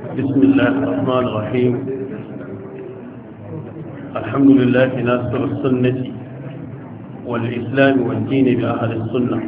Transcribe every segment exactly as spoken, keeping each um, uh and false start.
بسم الله الرحمن الرحيم. الحمد لله ناصر السنة والإسلام والدين بأهل السنة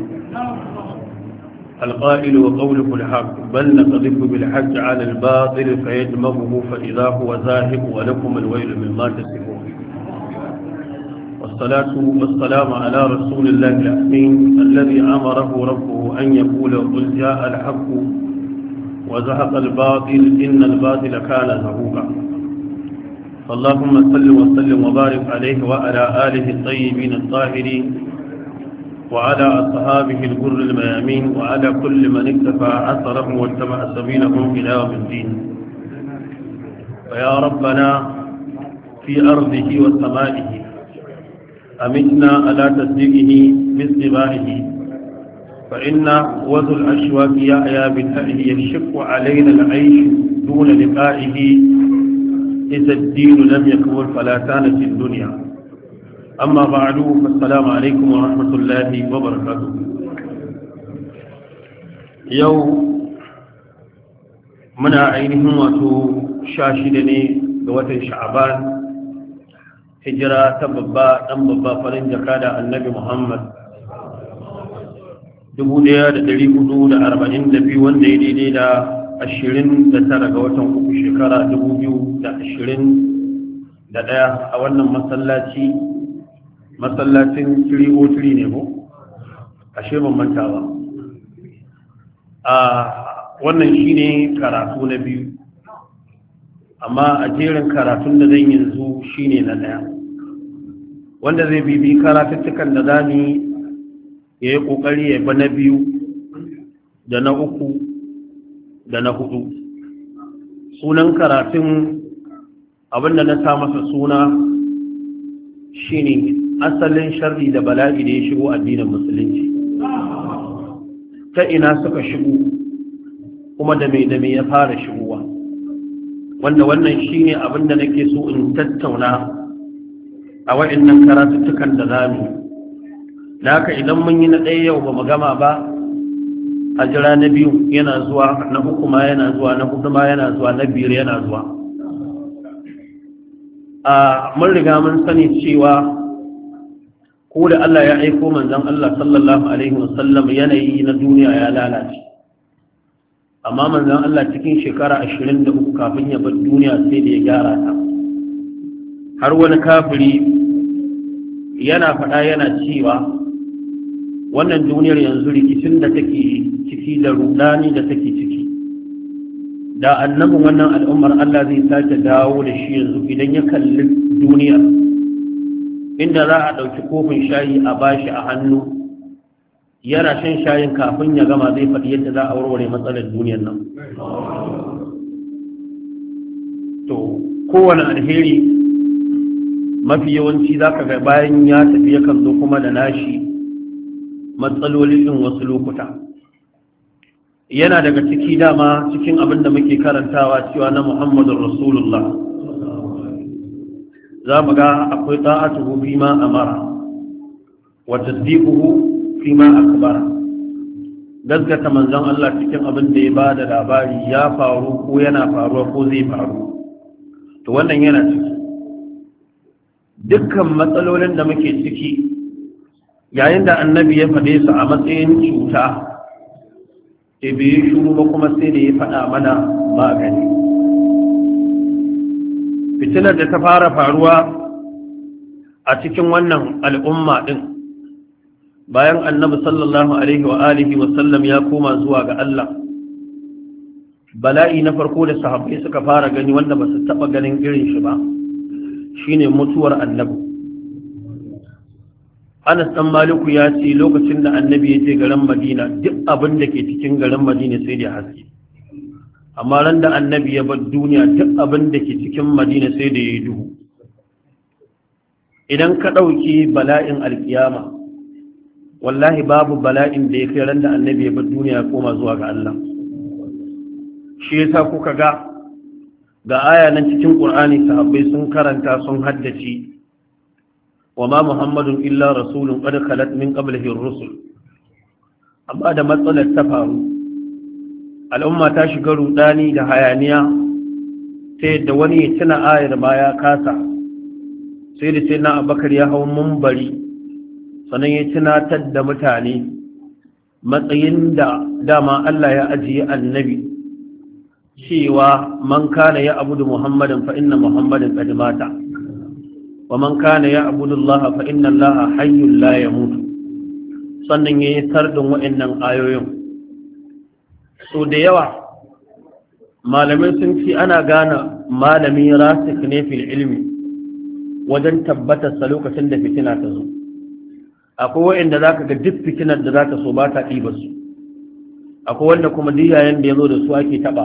القائل وقوله الحق بل نقذف بالحق على الباطل فيدمغه فإذا هو ذاهب ولكم الويل مما تصفون. والصلاة والسلام على رسول الله الأمين الذي أمره ربه أن يقول قل جاء الحق وزهق الباطل إن الباطل كان زهوقا. فاللهم صل وسلم وبارك عليه وعلى آله الطيبين الطاهرين وعلى أصحابه الغر الميامين وعلى كل من اكتفى أثرهم واتبع سبيلهم إلى يوم الدين. فيا ربنا في أرضه وسمائه أمتنا على تصديقه باستبائه فإن وذو الأشواك يحيى بالأهل يشق علينا العيش دون لقائه إذا الدين لم يكمل فلا كانت الدنيا. أما بعد فالسلام عليكم ورحمة الله وبركاته. يوم منا عينهم وتو شاشدني قوة شعبان هجرة تببا تنببا فرنجكاد النبي محمد dubu ɗaya da ɗari hudu da arba'in da biyu wanda ya daidai da ashirin da tara ga watan uku shekara dubu biyu da ashirin da ɗaya a wannan masallaci masallacin tiri o tiri ne ko? ashe ban manta ba. A wannan shine karatu na biyu amma a jerin karatun da zan yanzu shine na ɗaya wanda zai bibi karatuttukan da za mu yi ya yi ƙoƙari ya ba na biyu da na uku da na hudu. Sunan karatun abinda na sa masa suna shine asalin sharri da bala'i da ya shigo addinin musulunci, ta ina suka shigo kuma da mai da mai ya fara shigowa, wanda wannan shine abinda nake so in tattauna a wa'annan karatuttukan da zamu. da haka idan mun yi na ɗaya yau ba mu gama ba, a jira na biyu yana zuwa, na uku ma yana zuwa, na hudu ma yana zuwa, na biyar yana zuwa. A mun riga mun sani cewa ko da Allah ya aiko manzon Allah sallallahu alaihi wasallam yanayi na duniya ya lalace, amma manzon Allah cikin shekara ashirin da uku kafin ya bar duniya sai da ya gyara ta. Har wani kafiri yana faɗa yana cewa wannan duniyar yanzu rikicin da take ciki da rudani da take ciki, da annabin wannan al'ummar Allah zai sake dawo da shi yanzu idan ya kalli duniyar, inda za a ɗauki kofin shayi a bashi a hannu yana shan shayin kafin ya gama zai faɗi yadda za a warware matsalar duniyar nan. To kowane alheri mafi yawanci za ka ga bayan ya tafi yakan zo kuma da nashi matsalolin wasu lokuta. Yana daga ciki dama cikin abin da muke karantawa cewa na Muhammadun Rasulullah, za mu ga akwai ta'atuhu fi ma amara wa tasdiquhu fi ma akbara, gaskata manzon Allah cikin abin da ya bada labari ya faru ko yana faruwa ko zai faru, to wannan yana ciki. Dukkan matsalolin da muke ciki yayin da annabi ya faɗe su a matsayin cuta, ke bai shuru ba kuma sai da ya faɗa mana magani. Fitinar da ta fara faruwa a cikin wannan al'umma ɗin bayan annabi sallallahu alaihi wa alihi wa sallam ya koma zuwa ga Allah, bala'i na farko da sahabbai suka fara gani wanda ba su taɓa ganin irin shi ba shine mutuwar annabi. Anas ɗan Maliku ya ce lokacin da annabi ya je garin Madina duk abin da ke cikin garin Madina sai da haske, amma ran da annabi ya bar duniya duk abin da ke cikin Madina sai da ya yi duhu. Idan ka ɗauki bala'in alkiyama, wallahi babu bala'in da ya kai ran da annabi ya bar duniya ya koma zuwa ga Allah. Shi yasa kuka ga ga aya nan cikin Qur'ani sahabbai sun karanta sun haddace وما محمد إلا رسول قد خلت من قبله الرسل. amma da matsalar ta faru al'umma ta shiga rudani da hayaniya sai da wani ya tuna ayar ma ya kasa sai da sai na abakar ya hau mumbari sannan ya tunatar da mutane matsayin da dama Allah ya ajiye annabi cewa man kana ya abudu muhammadin fa inna muhammadin qad mata wa man kana ya abudu allaha fa inna allaha hayyul la yamut sannan yayi tardin wa'annan ayoyin so da yawa malamai sun ce ana gane malami rasik ne fil ilmi wajen tabbatar sa lokacin da fitina ta zo akwai wa'anda zaka ga duk fitinar da zaka so ba ta ɗiba su akwai wanda kuma diyayen da ya zo da su ake taɓa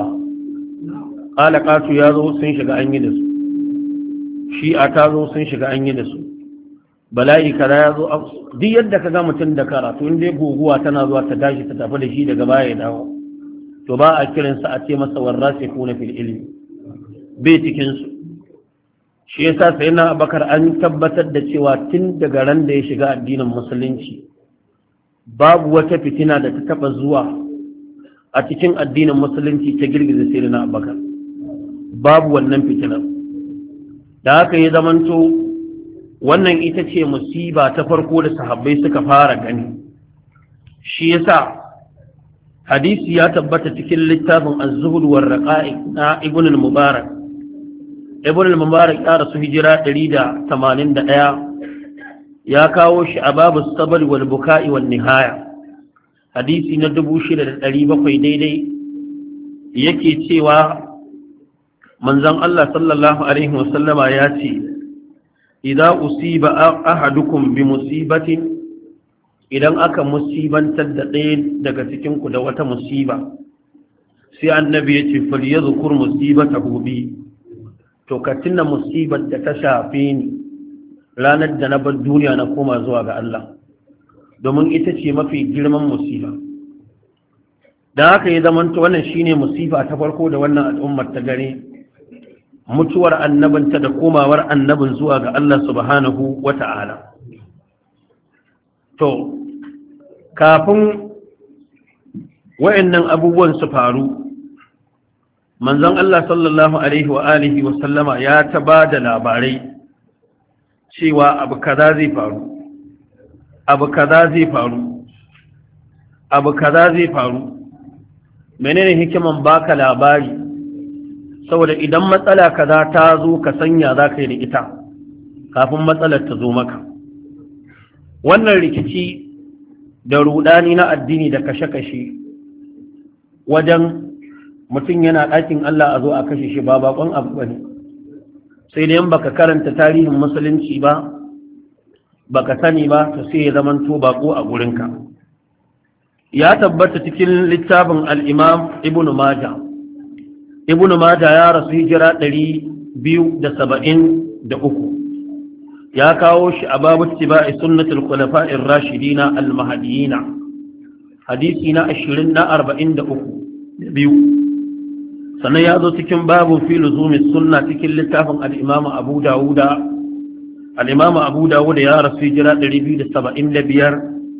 alaƙatu ya zo sun shiga an yi da su shi'a ta zo sun shiga an yi da su bala'i kaza ya zo duk yadda ka ga mutum da karatu in dai guguwa tana zuwa ta tashi ta tafi da shi daga baya ya dawo to ba a kiransa a ce masa warrasi kuna fil ilmi bai cikin su shi yasa sai na abakar an tabbatar da cewa tun daga ran da ya shiga addinin musulunci babu wata fitina da ta taba zuwa a cikin addinin musulunci ta girgiza sai na abakar babu wannan fitinar da haka ya zamanto wannan ita ce musiba ta farko da sahabbai suka fara gani shi yasa hadisi ya tabbata cikin littafin az-zuhd war raqa'iq na ibn al-mubarak ibn al-mubarak ya rasu hijira ɗari da tamanin da ɗaya ya kawo shi a babu sabr wal buka'i wan nihaya hadisi na dubu shida da ɗari bakwai daidai yake cewa manzon Allah sallallahu alaihi wasallama ya ce idza usiba ahadukum bi musibatin idan aka musibantar da ɗaya daga cikin ku da wata musiba sai annabi ya ce falyadhkur musibatahu bi to ka tuna musibar da ta shafe ni ranar da na bar duniya na koma zuwa ga Allah domin ita ce mafi girman musiba dan haka ya zamanta wannan shine musiba ta farko da wannan al'ummar ta gare mutuwar annabinta da komawar annabin zuwa ga Allah subhanahu wata'ala to kafin wayannan abubuwan su faru manzon Allah sallallahu alaihi wa alihi wa sallama ya ta bada labarai cewa abu kaza zai faru abu kaza zai faru abu kaza zai faru menene hikiman baka labari saboda idan matsala kaza ta zo ka sanya za ka yi da ita kafin matsalar ta zo maka wannan rikici da rudani na addini da kashe-kashe wajen mutum yana ɗakin Allah a zo a kashe shi ba bakon abu bane sai dai in baka karanta tarihin musulunci ba baka sani ba to sai ya zamanto bako a gurinka ya tabbata cikin littafin al-Imam Ibn Majah Ibn Majah ya rasu hijira ɗari biyu da saba'in da uku ya kawo shi a babu tiba'i sunnatul khulafa'ir rashidina al-mahdiyina hadisi na ashirin na arba'in da uku biyu sannan ya zo cikin babu fi luzumi sunna cikin littafin al-Imam Abu Dawud al-Imam Abu Dawud ya rasu hijira ɗari biyu da saba'in da biyar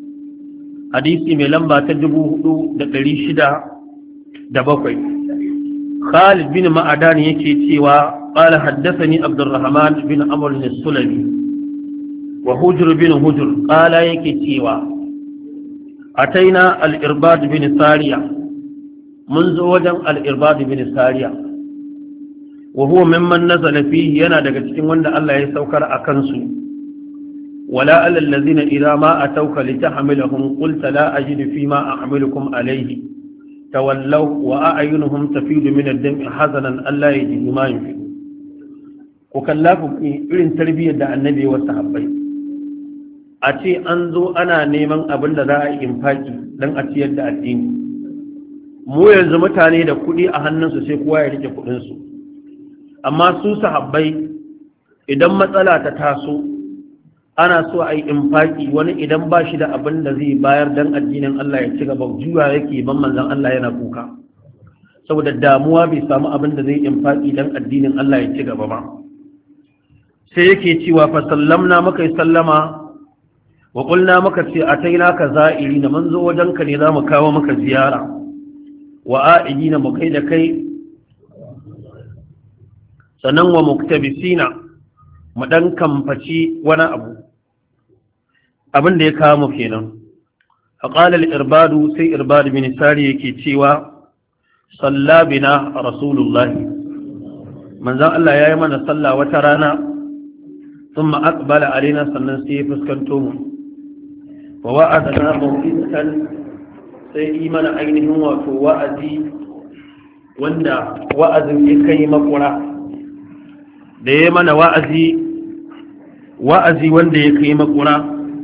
hadisi mai lamba ta dubu hudu da ɗari shida da bakwai Khalid bin Ma'adan yake cewa qala haddathani Abdurrahman bin Amr al-Sulami wa Hujr bin Hujr qala yake cewa ataina al-Irbad bin Sariya mun zo wajen al-Irbad bin Sariya wa huwa mimman nazala fihi yana daga cikin wanda Allah ya saukar akan su wala alal ladina idza ma atawka litahmilahum qulta la ajidu fima ahmilukum alayhi tawallaw wa a'yunuhum tafidu min ad-dam'i hazanan alla yajidu ma yunfiqun ko kallafu irin tarbiyyar da annabi wa sahabbai a ce an zo ana neman abin da za a yi infaki dan a ciyar da addini mu yanzu mutane da kuɗi a hannunsu sai kowa ya rike kuɗinsu amma su sahabbai idan matsala ta taso ana so a yi infaki wani idan ba shi da abin da zai bayar don addinin Allah ya ci gaba juya yake ban manzan Allah yana kuka saboda damuwa bai samu abin da zai infaki don addinin Allah ya ci gaba ba sai yake cewa fa sallamna maka yi sallama wa qulna maka ce ataina ka za'iri na manzo wajenka ne zamu kawo maka ziyara wa a'idina mu kai da kai sannan wa muktabisina mu dan kamfaci wani abu abin da ya kawo mu kenan faqala al-irbadu sai irbad bin sari yake cewa salla bina rasulullah manzon Allah yayi mana sallah wata rana thumma aqbala alaina sannan sai fuskanto mu wa wa'adana mawqitan sai yi mana ainihin wato wa'azi wanda wa'azin ya kai makura da ya mana wa'azi wa'azi wanda ya kai makura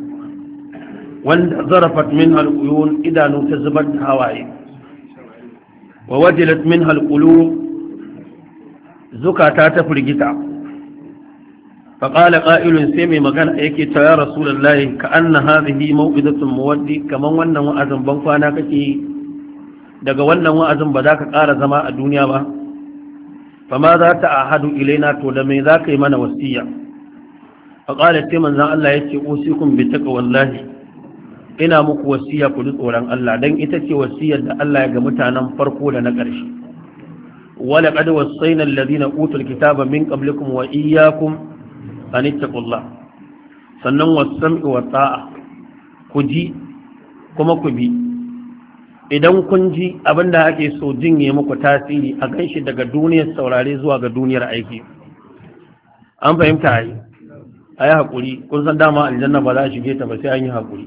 wanda zarafat min al'uyun idanu ta zubar da hawaye wa wajilat min al'ulu zukata ta firgita faƙala ƙa'ilun sai mai magana yake ta ya rasulallahi ka an na hazihi mau'idatun muwaddi kamar wannan wa'azin ban kwana kake daga wannan wa'azin ba za ka ƙara zama a duniya ba fa ma za ta ahadu ilaina to da mai za ka yi mana wasiya faƙala sai manzan Allah ya ce usikum bi taqwallahi ina muku wasiya ku ji tsoron Allah dan ita ce wasiyar da Allah ya ga mutanen farko da na ƙarshe wala qad wasaina alladhina utul kitaba min qablikum wa iyyakum an ittaqullah sannan was-sam'i wat-ta'a ku ji kuma ku bi idan kun ji abinda ake so jinye muku tasiri a ganshi daga duniyar saurare zuwa ga duniyar aiki an fahimta ai ayi hakuri kun san dama aljanna ba za a shige ta ba sai an yi hakuri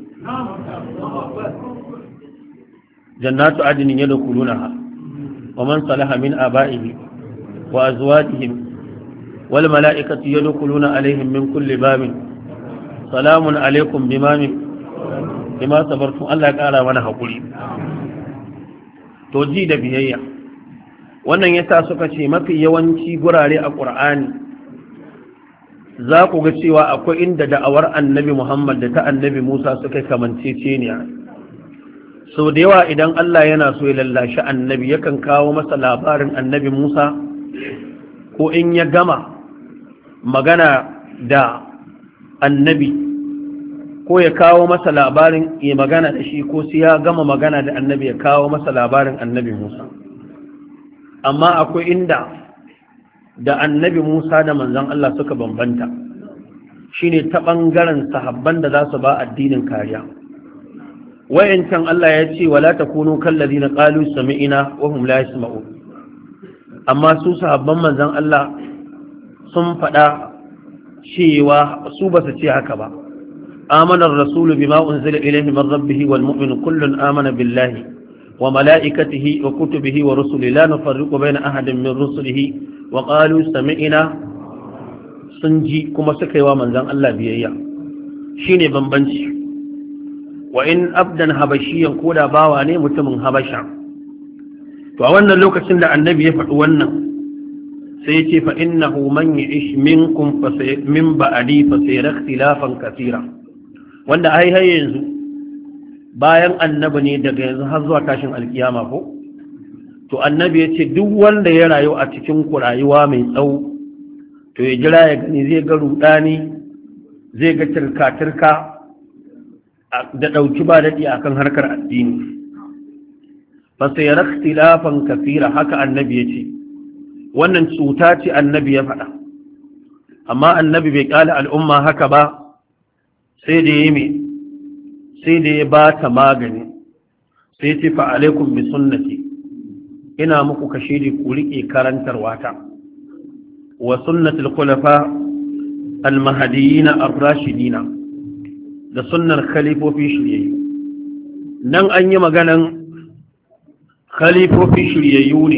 jannatu adnin yadkhulunaha wa man salaha min aba'ihi wa azwajihim wal mala'ikatu yadkhuluna alaihim min kulli babin salamun alaikum bima bima sabartum Allah ya kara mana hakuri to ji da biyayya wannan yasa suka ce mafi yawanci gurare a Qur'ani za ku ga cewa akwai inda da'awar annabi Muhammad da ta annabi Musa suka kamanceceniya sau da yawa idan Allah yana so ya lallashi annabi yakan kawo masa labarin annabi Musa ko in ya gama magana da annabi ko ya kawo masa labarin ya magana da shi ko sai ya gama magana da annabi ya kawo masa labarin annabi Musa amma akwai inda da annabi Musa da manzon Allah suka bambanta shine ta bangaren sahabban da za su ba addinin kariya wayancan Allah ya ce wala takunu kallazina qalu sami'na wa hum la yasma'un amma su sahabban manzon Allah sun faɗa cewa su ba su ce haka ba amana ar-rasul bima unzila ilayhi min rabbih wal mu'minu kullun amana billahi wa malaikatihi wa kutubihi wa rusulihi la nufarriqu bayna ahadin min rusulihi wa qalu sami'na sun ji kuma suka yi wa manzon Allah biyayya shine bambanci wa in abdan habashiyan koda bawa ne mutumin habasha to a wannan lokacin da annabi ya faɗi wannan sai ya ce fa innahu man ya'ish minkum fa min ba'di fa sayara ikhtilafan katira wanda ai har yanzu bayan annabi ne daga yanzu har zuwa tashin alkiyama ko to annabi ya ce duk wanda ya rayu a cikin ku rayuwa mai tsawo to ya jira ya gani zai ga rudani zai ga turka-turka da ɗauki ba daɗi a kan harkar addini fasayar ikhtilafan kafira haka annabi ya ce wannan cuta ce annabi ya faɗa amma annabi bai ƙala al'umma haka ba sai da ya mai sai da ya ba ta magani sai ce fa alaikum bi sunnati ina muku kashe da ku riƙe karantarwa ta wa sunnatul khulafa al-mahdiyina ar-rashidina da sunnar khalifofi shiryayyu nan an yi maganan khalifofi shiryayyu ne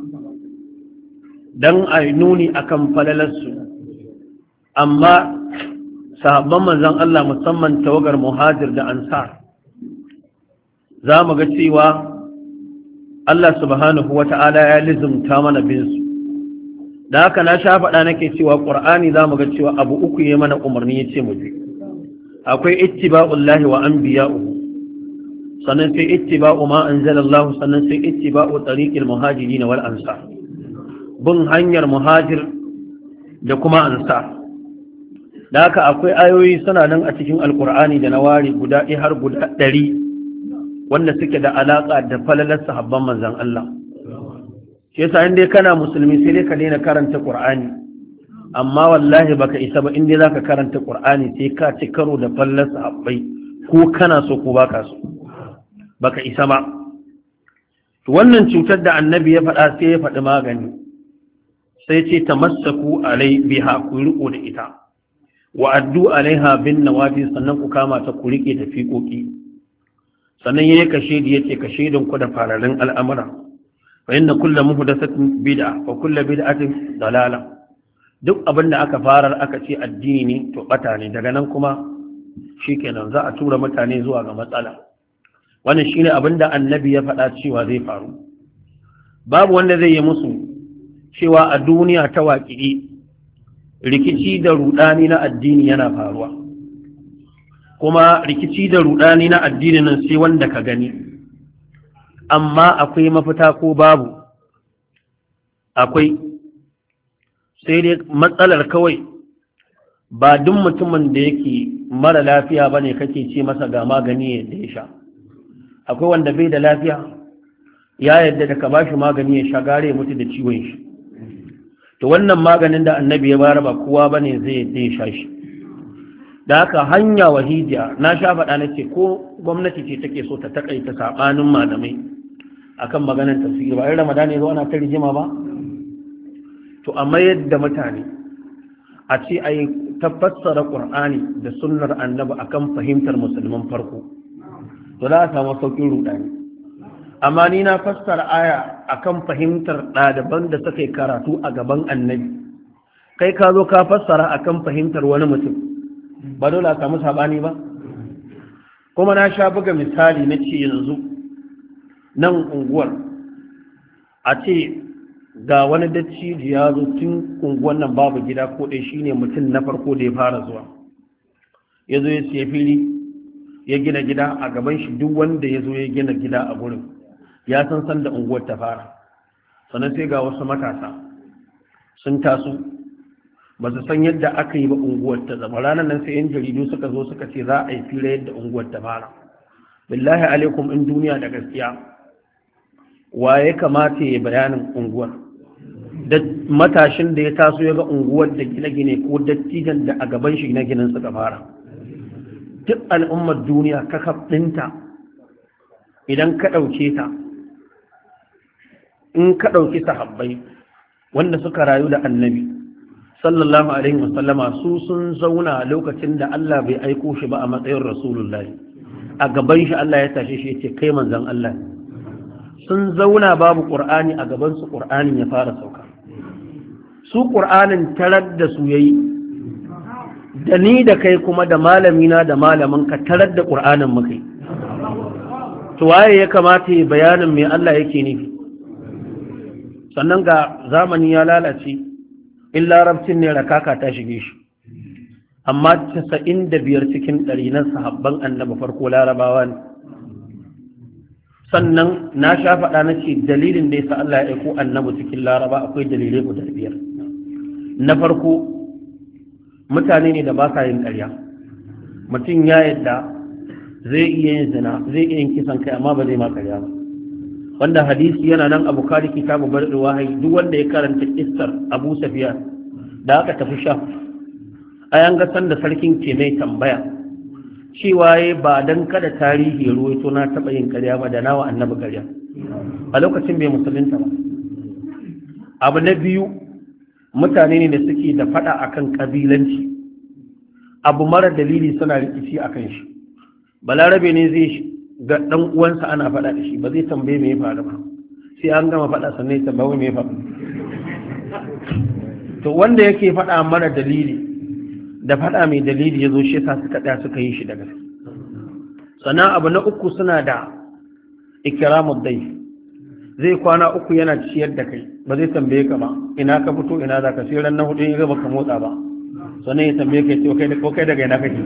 dan a nuni akan falalarsu amma sahabban manzon Allah musamman tawagar muhajir da ansar za mu ga cewa Allah subhanahu wata'ala ya lizumta mana bin su da haka na sha faɗa nake cewa Qur'ani za mu ga cewa abu uku ya mana umarni ya ce mu bi akwai ittiba'ullahi wa anbiya'uhu sannan sai ittiba'u ma anzalallahu sannan sai ittiba'u tariqil muhajirin wal ansar bin hanyar muhajir da kuma ansar da haka akwai ayoyi suna nan a cikin alqur'ani da nawari guda ɗaya har guda ɗari wanda suke da alaka da falalar sahabban manzon Allah shi yasa in dai kana musulmi sai dai ka daina karanta Qur'ani amma wallahi baka isa ba in dai zaka karanta Qur'ani sai ka ci karo da fallar sahabbai ko kana so ko baka so baka isa ba. Wannan cutar da annabi ya faɗa sai ya faɗi magani sai ce tamassaku alai biha ku riko da ita wa addu alaiha bin nawafi sannan ku kama ta ku rike da fiƙoƙi sannan yayi kashe da yace kashe don ku da fararin al'amura fa inna kullu muhdathatin bid'a wa kullu bid'atin dalala duk abin da aka farar aka ce addini ne to bata ne daga nan kuma shikenan za a tura mutane zuwa ga matsala. Wannan shine abin da annabi ya faɗa cewa zai faru. Babu wanda zai yi musu cewa a duniya ta waƙi rikici da rudani na addini yana faruwa, kuma rikici da rudani na addini nan sai wanda ka gani, amma akwai mafita ko babu akwai, sai dai matsalar kawai ba duk mutumin da yake mara lafiya bane kake ce masa ga magani da ya sha. Akwai wanda bai da lafiya ya yadda da ka bashi magani ya sha gare mutu da ciwon shi, to wannan maganin da annabi ya bara ba kowa bane zai yadda ya sha shi. Da haka hanya wahidiya na sha faɗa na ce ko gwamnati ce take so ta takaita saɓanin malamai akan maganar tafsiri ba, ai Ramadan ya zo ana ta rigima ba, to amma yadda mutane a ce ai ta fassara Qur'ani da sunnar annabi akan fahimtar musulman farko, to za a samu saukin rudani. Amma ni na fassara aya akan fahimtar ɗaliban da suka yi karatu a gaban annabi, kai ka zo ka fassara akan fahimtar wani mutum, ba dole a samu sabani ba. Kuma na sha buga misali na ce yanzu nan unguwar a ce ga wani dattijo ya zo tun unguwar nan babu gida ko ɗaya shine mutum na farko da ya fara zuwa, ya zo ya siya fili ya gina gida a gaban shi, duk wanda ya zo ya gina gida a gurin ya san san da unguwar ta fara. Sannan sai ga wasu matasa sun taso ba su san yadda aka yi ba unguwar ta zama. Ranar nan sai yan jaridu suka zo suka ce za a yi fira yadda unguwar ta fara. Billahi alaikum, in duniya da gaskiya wa ya kamata ya bayanin unguwar? Da matashin da ya taso ya ga unguwar da gine-gine ko dattijan da a gaban shi gine-ginen suka fara. Duk al'ummar duniya kakaf ɗinta idan ka ɗauke ta, in ka ɗauki sahabbai wanda suka rayu da annabi sallallahu alaihi wasallama, su sun zauna lokacin da Allah bai aiko shi ba a matsayin rasulullahi, a gaban shi Allah ya tashe shi ya ce kai manzon Allah. Sun zauna babu ƙur'ani a gaban su, ƙur'anin ya fara sauka. Su ƙur'anin tarar da su yayi, da ni da kai kuma da malamina da malamin ka tarar da ƙur'anin muka yi. To waye ya kamata ya bayanin me Allah yake nufi? Sannan ga zamani ya lalace, in larabcin ne rakaka ta shige shi, amma casa'in da biyar cikin ɗari na sahabban annabi farko larabawa ne. Sannan na sha faɗa na ce dalilin da ya sa Allah ya aiko annabi cikin laraba akwai dalilai guda biyar. Na farko, mutane ne da ba sa yin ƙarya. Mutum ya yadda zai iya yin zina, zai iya yin kisan kai, amma ba zai ma ƙarya ba. Wanda hadisi yana nan a Bukhari kitabu Badr wahayi, duk wanda ya karanta kissar Abu Sufyan da aka tafi Sham, ayan ga san da sarkin ke mai tambaya cewa ya ba dan kada tarihi ya ruwaito na taɓa yin ƙarya ba da nawa annabi ƙarya, a lokacin bai musulunta ba. Abu na biyu, mutane ne da suke da faɗa akan ƙabilanci, abu mara dalili suna rikici akan shi. Balarabe ne zai ga ɗan uwansa ana faɗa da shi, ba zai tambaye me ya faru ba, sai an gama faɗa sannan ya tambaye me ya faru. To wanda yake faɗa mara dalili da faɗa mai dalili ya zo shi yasa suka ɗaya suka yi shi daga. Sannan abu na uku, suna da ikramud dayf, zai kwana uku yana ciyar da kai, ba zai tambaye ka ba ina ka fito ina za ka, sai ran na hudu ya ga baka motsa ba sannan ya tambaye ka ce kai ko kai daga ina kake.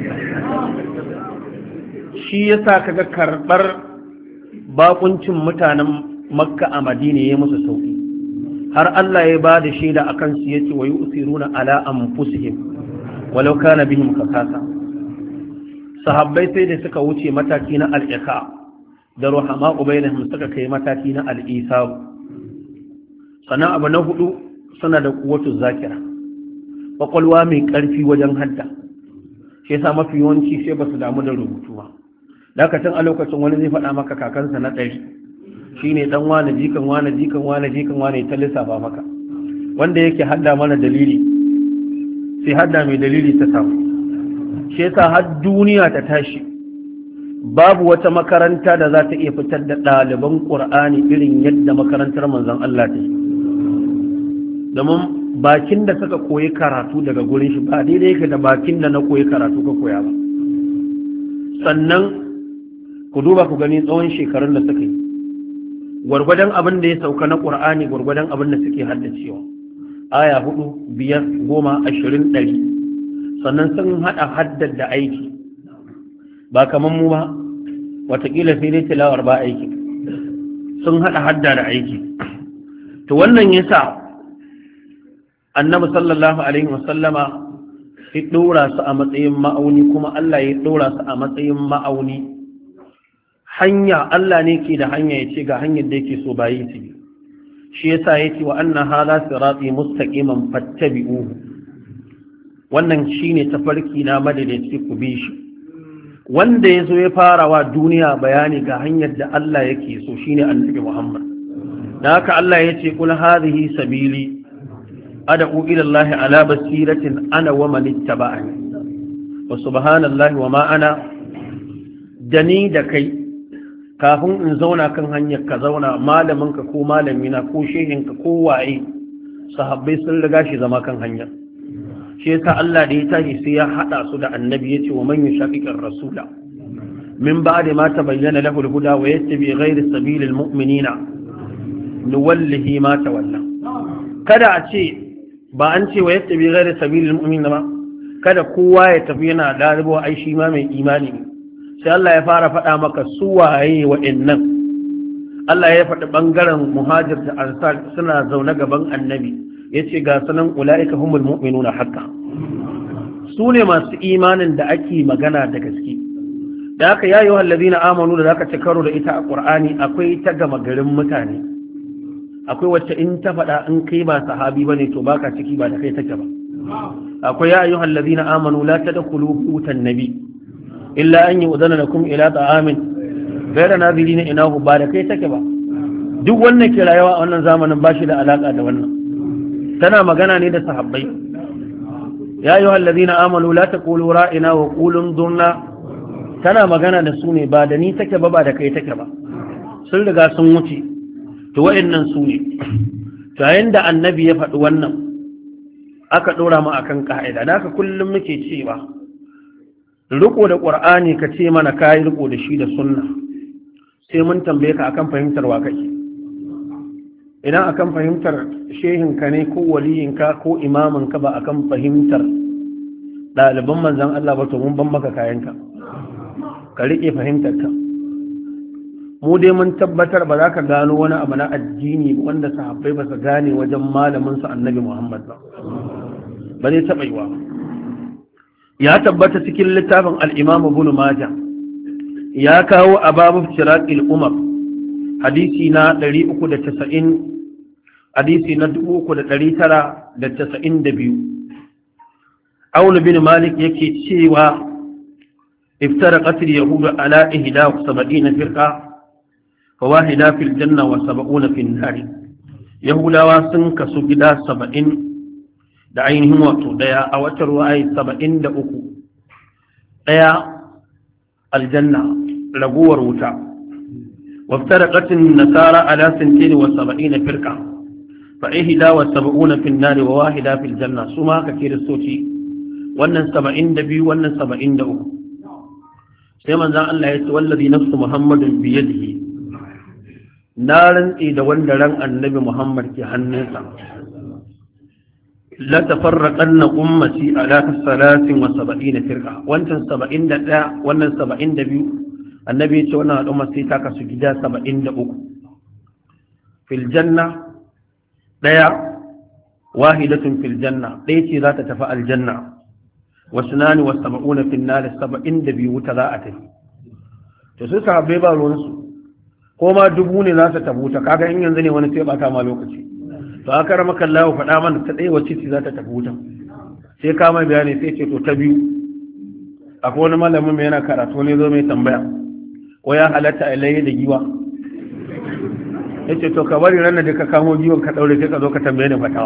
Shi yasa kaga karɓar bakuncin mutanen Makka a Madina ya musu sauki, har Allah ya ba da shaida akan su yace wa yusiruna ala anfusihim walau kana bihim khasasa. Sahabbai sai da suka wuce mataki na al-iqa da ruhama ubainahum suka kai mataki na al-isab. sannan abu na hudu suna da kuwatu zakira kwakwalwa mai karfi wajen hadda shi yasa mafi yawanci sai ba su damu da rubutu ba dakatan a lokacin wani zai faɗa maka kakansa na ɗari shine dan wani jikan wani jikan wani jikan wani ta lissafa maka wanda yake hadda mana dalili sai hadda mai dalili ta samu shi yasa har duniya ta tashi babu wata makaranta da za ta iya fitar da ɗaliban ƙur'ani irin yadda makarantar manzon Allah ta yi domin bakin da suka koyi karatu daga gurin shi ba daidai yake da bakin da na koyi karatu ka koya ba sannan ku duba ku gani tsawon shekarun da suka yi gwargwadon abin da ya sauka na ƙur'ani gwargwadon abin da suke haddacewa aya hudu biyar goma ashirin ɗari sannan sun haɗa haddar da aiki ba kamar mu ba watakila sai dai tilawar ba aiki sun haɗa hadda da aiki to wannan yasa annabi sallallahu alaihi wasallama ya ɗora su a matsayin ma'auni kuma Allah ya ɗora su a matsayin ma'auni hanya Allah ne ke da hanya ya ce ga hanyar da yake so bayi su shi yasa ya ce wa anna hala sirati mustaqiman fattabi'uhu wannan shine tafarki na madadaci ku bi shi wanda ya zo ya fara wa duniya bayani ga hanyar da Allah yake so shine annabi Muhammad da haka Allah ya ce kul hadhihi sabili ad'u ila Allah ala basiratin ana wa man ittaba'ani wa subhanallahi wa ma ana dani da kai kafin in zauna kan hanyar ka zauna malaminka ko malamina ko shehinka ko waye sahabbai sun riga shi zama kan hanyar shi yasa Allah da ya tashi sai ya hada su da annabi yace wa man yushaqiqir rasula min ba'di ma tabayyana lahu al-huda wa yattabi ghayra sabilil mu'minina nuwallihi ma tawalla kada a ce ba an ce wa yattabi ghayra sabilil mu'minina ba kada kowa ya tafi yana dalibo ai shi ma mai imani ne sai Allah ya fara faɗa maka su waye wa'annan Allah ya faɗi ɓangaren muhajir da ansar suna zaune gaban annabi ya ce ga sanan ula'ika humul mu'minuna haqqa su ne masu imanin da ake magana da gaske da haka yayi wa allazina amanu da zaka ci karo da ita a Qur'ani akwai ta gama garin mutane akwai wacce in ta faɗa in kai ba sahabi bane to baka ciki ba da kai take ba akwai ya ayyuhal ladina amanu la tadkhulu butan nabi illa an yu'dana lakum ila ta'amin ghayra nazirin inahu ba da kai take ba duk wannan kirayawa a wannan zamanin ba shi da alaka da wannan tana magana ne da sahabbai ya ayyuhal ladina amanu la taqulu ra'ina wa qulu durna tana magana da su ne ba da ni take ba ba da kai take ba sun riga sun wuce to wa'annan su ne to yayin da annabi ya faɗi wannan aka ɗora mu akan ka'ida da haka kullum muke cewa riko da qur'ani ka ce mana kai riko da shi da sunna sai mun tambaye ka akan fahimtar wa kake idan akan fahimtar shehin ka ne ko waliyin ka ko imamin ka ba akan fahimtar ɗaliban manzon Allah ba to mun ban maka kayan ka ka rike fahimtar ka mu dai mun tabbatar ba za ka gano wani abu na addini wanda sahabbai ba su gane wajen malamin su annabi Muhammad ba ba zai taɓa yiwa ya tabbata cikin littafin al-Imam Ibn Majah ya kawo a babu shiraqil umar hadisi na ɗari uku da casa'in hadisi na dubu uku da ɗari tara da casa'in da biyu Aun bin Malik yake cewa iftaraqat al-yahud ala ihda wa sab'ina firqa فواحدة في الجنة وسبعون في النار يهودا sun kasu gida saba'in da ainihin wato daya a wata ruwaya saba'in da uku daya aljanna raguwar wuta waftaraqatin nasara ala sintin wa sab'ina firqa fa ihda wa sab'una fi an-nar wa wahida fi al-janna suma haka kiristoci wannan saba'in da biyu wannan saba'in da uku sai manzon Allah ya ce wallazi nafsu muhammadin bi yadihi na rantsi da wanda ran annabi Muhammad ke hannunsa la tafarraqanna ummati ala salatin wa sab'ina firqa wannan saba'in da ɗaya wannan saba'in da biyu annabi ya ce wannan al'umma sai ta kasu gida saba'in da uku fil janna daya wahidatun fil janna daya ce za ta tafi aljanna wa sunani wa sab'una fil nar saba'in da biyu ta za a tafi to sai sahabbai ba ruwansu ko ma dubu ne za su tabuta kaga in yanzu ne wani sai bata ma lokaci to aka rama kallahu faɗa mana ta ɗaya wacce ce za ta tafi wutan sai ka mai bayani sai ce to ta biyu akwai wani malamin mai yana karatu ne zo mai tambaya ko ya halatta a laye da giwa ya ce to ka bari ranar da ka kamo giwon ka ɗaure sai ka zo ka tambaye ni fatawa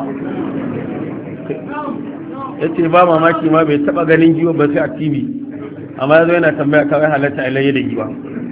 ya ce ba mamaki ma bai taɓa ganin giwa ba sai a tv amma ya zo yana tambaya kawai halatta a laye da giwa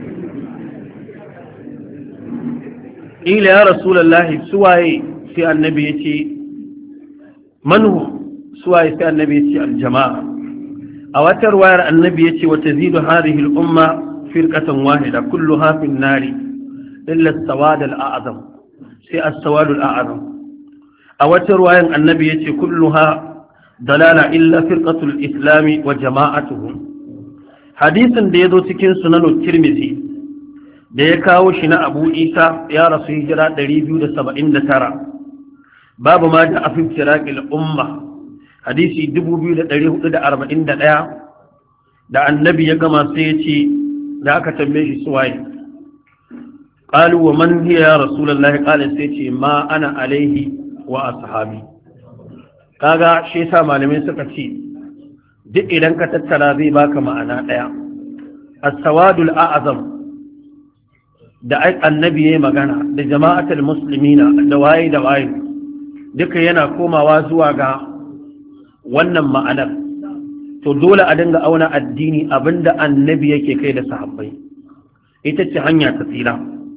ila ya rasulallahi suwaye sai annabi ya ce manhu suwaye sai annabi ya ce aljama'a a wata ruwayar annabi ya ce wata zidu harihi al'umma firqatan wahida kulluha fin nari illa as-sawad al-a'zam sai as-sawad al-a'zam a wata ruwayar annabi ya ce kulluha dalala illa firqatul islami wa jama'atuhu hadisin da yazo cikin sunan tirmidhi da ya kawo shi na abu isa ya rasu hijira ɗari biyu da saba'in da tara babu ma da afif tiraƙil umma hadisi dubu biyu da ɗari hudu da arba'in da ɗaya da annabi ya gama sai ya ce da aka tambaye shi suwaye ƙalu wa man hiya ya rasulullahi ƙala sai ce ma ana alaihi wa ashabi kaga shi yasa malamai suka ce duk idan ka tattara zai baka ma'ana ɗaya as-sawadul a'zam da annabi ya magana da jama'atul muslimina da waye da waye duka yana komawa zuwa ga wannan ma'anar to dole a dinga auna addini abinda annabi yake kai da sahabbai ita ce hanya ta tsira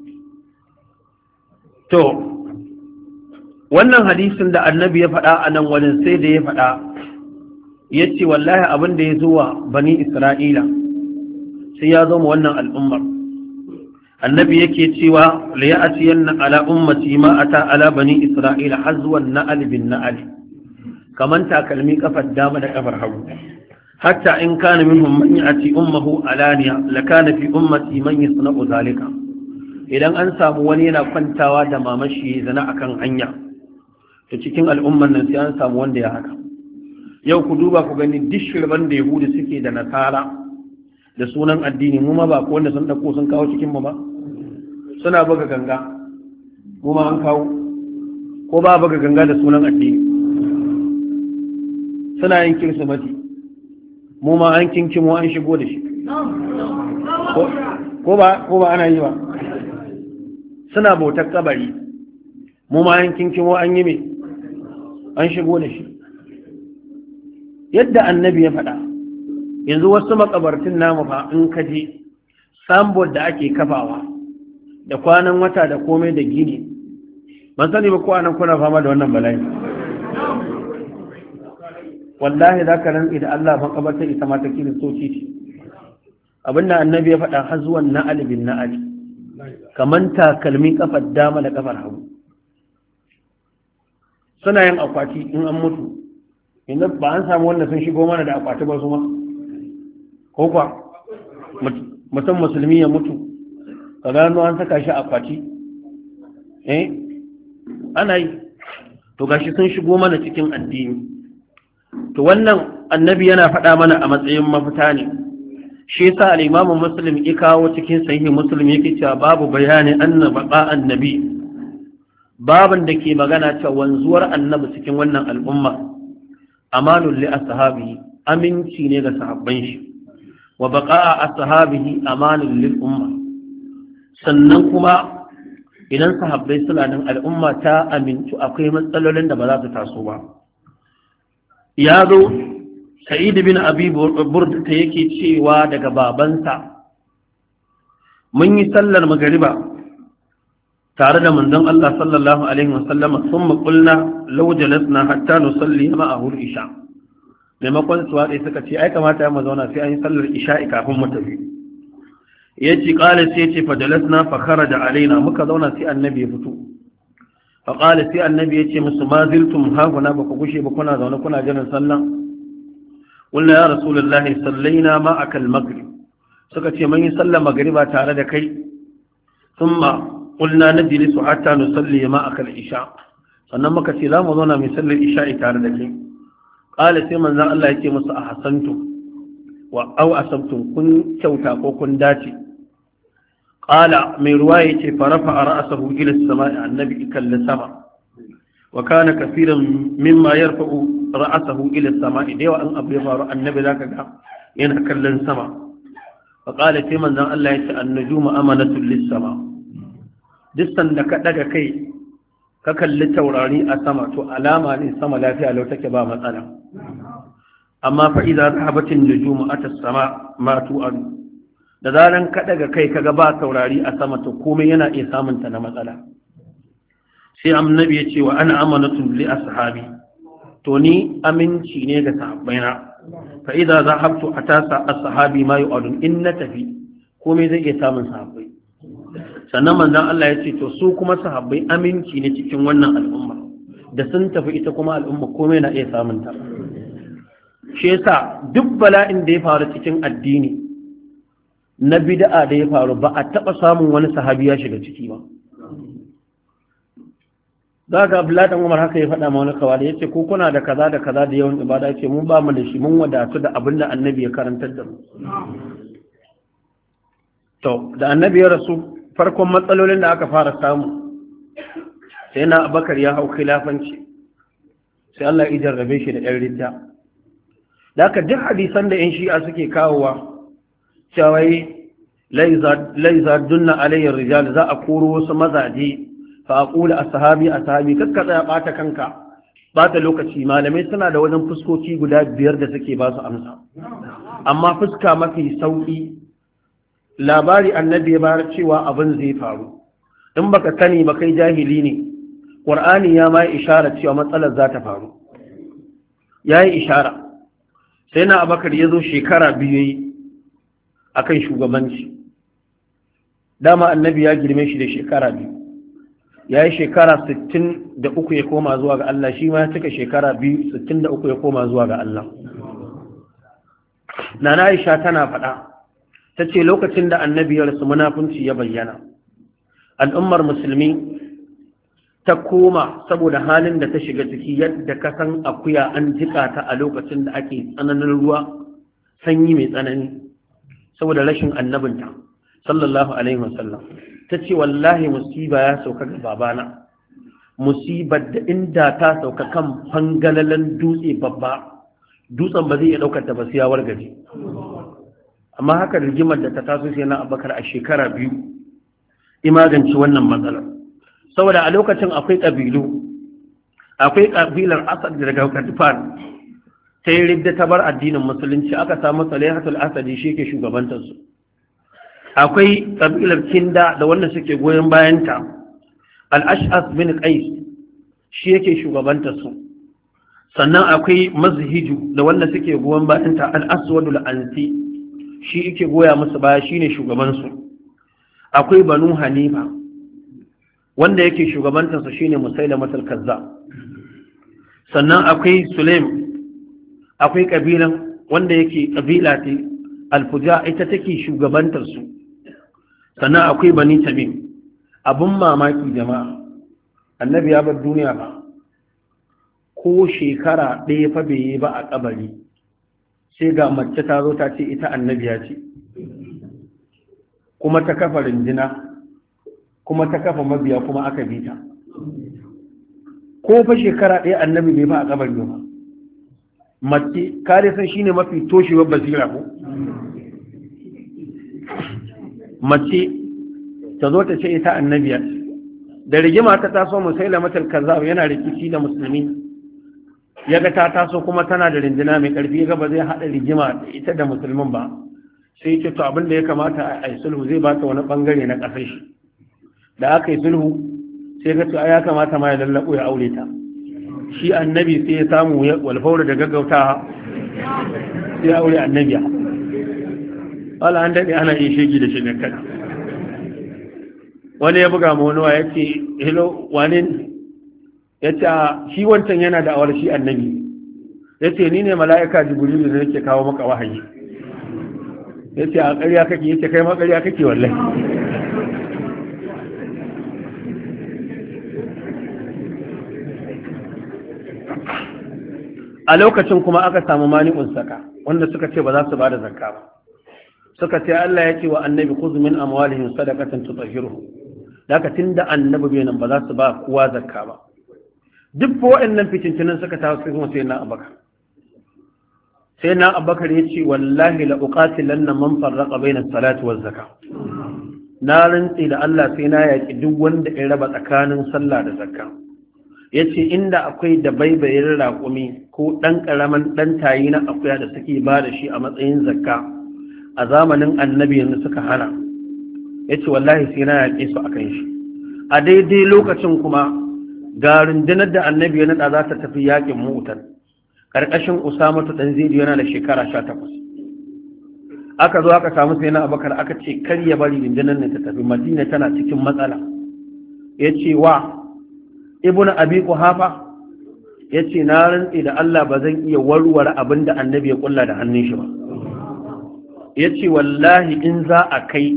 to wannan hadisin da annabi ya faɗa a nan wajen sai da ya faɗa ya ce wallahi abinda ya zuwa bani isra'ila sai ya zo mu wannan al'ummar annabi yake cewa la ya'tiyanna ala ummati ma ata ala bani isra'ila hazwan na'al bin na'al kaman takalmi kafar dama da kafar hagu hatta in kana minhum man ya'ti ummuhu alaniya lakana fi ummati man yasna'u zalika idan an samu wani yana kwantawa da mamashi zana akan hanya to cikin al'umman nan sai an samu wanda ya haka yau ku duba ku gani dishirban da yahudi suke da nasara da sunan addini mu ma ba ko wanda sun dauko sun kawo cikin mu ba suna buga ganga mu ma an kawo ko ba buga ganga da sunan addini suna yin kirsimati mu ma an kinki mu an shigo da shi ko ba ko ba ana yi ba suna bautar kabari mu ma an kinki mu an yi me an shigo da shi yadda annabi ya faɗa yanzu wasu makabartin namu fa in ka je sambod da ake kafawa da kwanan wata da komai da gini ban sani ba ko anan kuna fama da wannan bala'i wallahi za ka rantsi da Allah makabartar ita ma ta kiristoci ce abinda annabi ya faɗa har zuwan na'ali bin na'ali kaman takalmi kafar dama da kafar hagu suna yin akwati in an mutu inda ba an samu wanda sun shigo mana da akwati ba su ma ko kwa mutum musulmi ya mutu ka gano an saka shi akwati eh ana yi to gashi sun shigo mana cikin addini to wannan annabi yana faɗa mana a matsayin mafita ne shi yasa al-Imam Muslim ya kawo cikin sahihi Muslim yake cewa babu bayani anna baqa annabi baban da ke magana cewa wanzuwar annabi cikin wannan al'umma amanul li ashabi aminci ne ga sahabban shi wa baqa'a ashabihi amanul lil umma sannan kuma idan sahabbai suna nan al'umma ta amintu akwai matsalolin da ba za su taso ba ya zo sa'id bin abi burda ta yake cewa daga babansa mun yi sallar magariba tare da manzon Allah sallallahu alaihi wasallam thumma qulna law jalasna hatta nusalli ma'ahu al-isha maimakon su waɗe suka ce ai kamata ya mazauna sai an yi sallar isha'i kafin mu tafi ya ce ƙala sai ce fajalasna fa kharaja alaina muka zauna sai annabi ya fito fa ƙala sai annabi ya ce musu ma ziltum hahuna ba ku gushe ba kuna zaune kuna jiran sallah qulna ya rasulullahi sallaina ma akal maghrib suka ce mun yi sallar magriba tare da kai thumma qulna najlisu hatta nusalli ma akal isha sannan muka ce za mu zauna mai sallar isha'i tare da kai ƙala sai manzan Allah ya ce musu a hasantu wa au asabtum kun kyauta ko kun dace ƙala mai ruwa ya ce farafa a ra'asahu ila sama'i annabi kalli sama wa kana kaseeran mimma yarfa'u ra'sahu ila as-sama'i da yawa an abu ya faru annabi zaka ga yana kallon sama fa qala sai manzon Allah ya ce an-nujumu amanatul lis-sama duk sanda ka daga kai ka kalli taurari a sama to alama ne sama lafiya lau take ba matsala amma fa idza zahabatin nujumu atas sama ma tu'adu da zaran ka daga kai kaga ba taurari a sama to komai yana iya samun ta na matsala sai annabi ya ce wa ana amanatun li ashabi to ni aminci ne ga sahabbaina fa idza zahabtu atasa ashabi ma yu'adun in na tafi komai zai iya samun sahabbai sannan manzon Allah ya ce to su kuma sahabbai aminci ne cikin wannan al'umma da sun tafi ita kuma al'umma komai na iya samun ta shi yasa duk bala'in da ya faru cikin addini na bid'a da ya faru ba a taba samun wani sahabi ya shiga ciki ba za ga Abdullahi dan Umar haka ya faɗa ma wani kawai ya ce ko kuna da kaza da kaza da yawan ibada ce mun ba mu da shi mun wadatu da abin da annabi ya karantar da mu to da annabi ya rasu farkon matsalolin da aka fara samu sai na Abubakar ya hau khilafanci sai Allah ya jarrabe shi da ɗan ridda da haka duk hadisan da yan shi'a suke kawowa cewa laiza dunna alayyar rijal za a koro wasu mazaje fa aqulu ashabi ashabi kakka tsaya bata kanka bata lokaci malamai suna da wajen fuskoki guda biyar da suke ba su amsa amma fuska mafi sauki labari annabi ya bayar cewa abin zai faru in baka sani ba kai jahili ne qur'ani ya ma ishara cewa matsalar za ta faru yayi ishara sai na abakar ya zo shekara biyu yayi akan shugabanci dama annabi ya girme shi da shekara biyu ya yi shekara sittin da uku ya koma zuwa ga Allah shi ma ya cika shekara biyu sittin da uku ya koma zuwa ga Allah Nana Aisha tana faɗa ta ce lokacin da annabi ya rasu munafunci ya bayyana al'ummar musulmi ta koma saboda halin da ta shiga ciki yadda ka san akuya an jika ta a lokacin da ake tsananin ruwa sanyi mai tsanani saboda rashin annabinta sallallahu alaihi wasallam ta ce wallahi musiba ya sauka ga babana musibar da inda ta sauka kan fangalalan dutse babba dutsen ba zai iya daukar ta ba sai ya wargaje amma haka rigimar da ta taso sai na Abubakar a shekara biyu imaganci wannan matsalar saboda a lokacin akwai kabilu akwai kabilar Asad daga Kadifan ta yi ridda ta bar addinin musulunci aka samu Salihatul Asadi shi ke shugabantarsu akwai kabilar Kinda da wanda suke goyon bayanta Al-Ash'as bin Qais shi yake shugabantarsu sannan akwai Mazhiju da wanda suke goyon bayanta Al-Aswadul Ansi shi yake goya musu baya shine shugabansu akwai Banu Hanifa wanda yake shugabantarsu shine Musailamatul Kazzab sannan akwai Sulaim akwai kabilan wanda yake kabila ce alfuja ita take shugabantar su sannan akwai bani tamim abun mamaki jama'a annabi ya bar duniya ba ko shekara ɗaya fa bai yi ba a kabari sai ga mace ta zo ta ce ita annabiya ce kuma ta kafa rinjina kuma ta kafa mabiya kuma aka bi ta ko fa shekara ɗaya annabi bai ba a kabari ba mace kare san shine mafi toshewar basira ko mace ta zo ta ce ita annabiya da rigima ta taso Musailamatul Kazzab yana rikici da musulmi yaga ta taso kuma tana da rindina mai karfi yaga ba zai hada rigima ita da musulmin ba sai ce to abin da ya kamata a yi sulhu zai bata wani bangare na kasar shi da aka yi sulhu sai ga to ya kamata ma ya lallabo ya aure ta shi annabi sai ya samu walfaura da gaggauta sai aure annabiya wala an daɗe ana yin shegi da shi ne kada wani ya buga ma wani wa ya ce hello wani ya ce shi wancan yana da awar shi annabi ya ce ni ne mala'ika jibrilu da nake kawo maka wahayi ya ce a ƙarya kake ya ce kai ma ƙarya kake wallahi a lokacin kuma aka samu mani'un saka wanda suka ce ba za su ba da zakka ba suka ce Allah ya ce wa annabi khudh min amwalihim sadaqatan tutahhiruhum daga tunda annabi bai nan ba za su ba kowa zakka ba duk waɗannan fitintunan suka tawo sai kuma sai na abakar sai na abakar ya ce wallahi la uqatilanna man farraqa bayna salati waz zakah na rantsi da Allah sai na yaki duk wanda ya raba tsakanin sallah da zakka yace inda akwai da baibayin raƙumi ko dan karaman dan tayi na akuya da suke ba da shi a matsayin zakka a zamanin annabi yanzu suka hana yace wallahi sai na yaki su akan shi a daidai lokacin kuma ga rundunar da annabi ya nada za ta tafi yakin mu'tan karkashin usamatu dan zaid yana da shekara sha takwas aka zo aka samu sai na abakar aka ce kar ya bari rundunar ne ta tafi madina tana cikin matsala yace wa ibnu abi quhafa yace na rantsi da Allah ba zan iya warware abinda annabi ya kulla da hannun shi ba yace wallahi in za a kai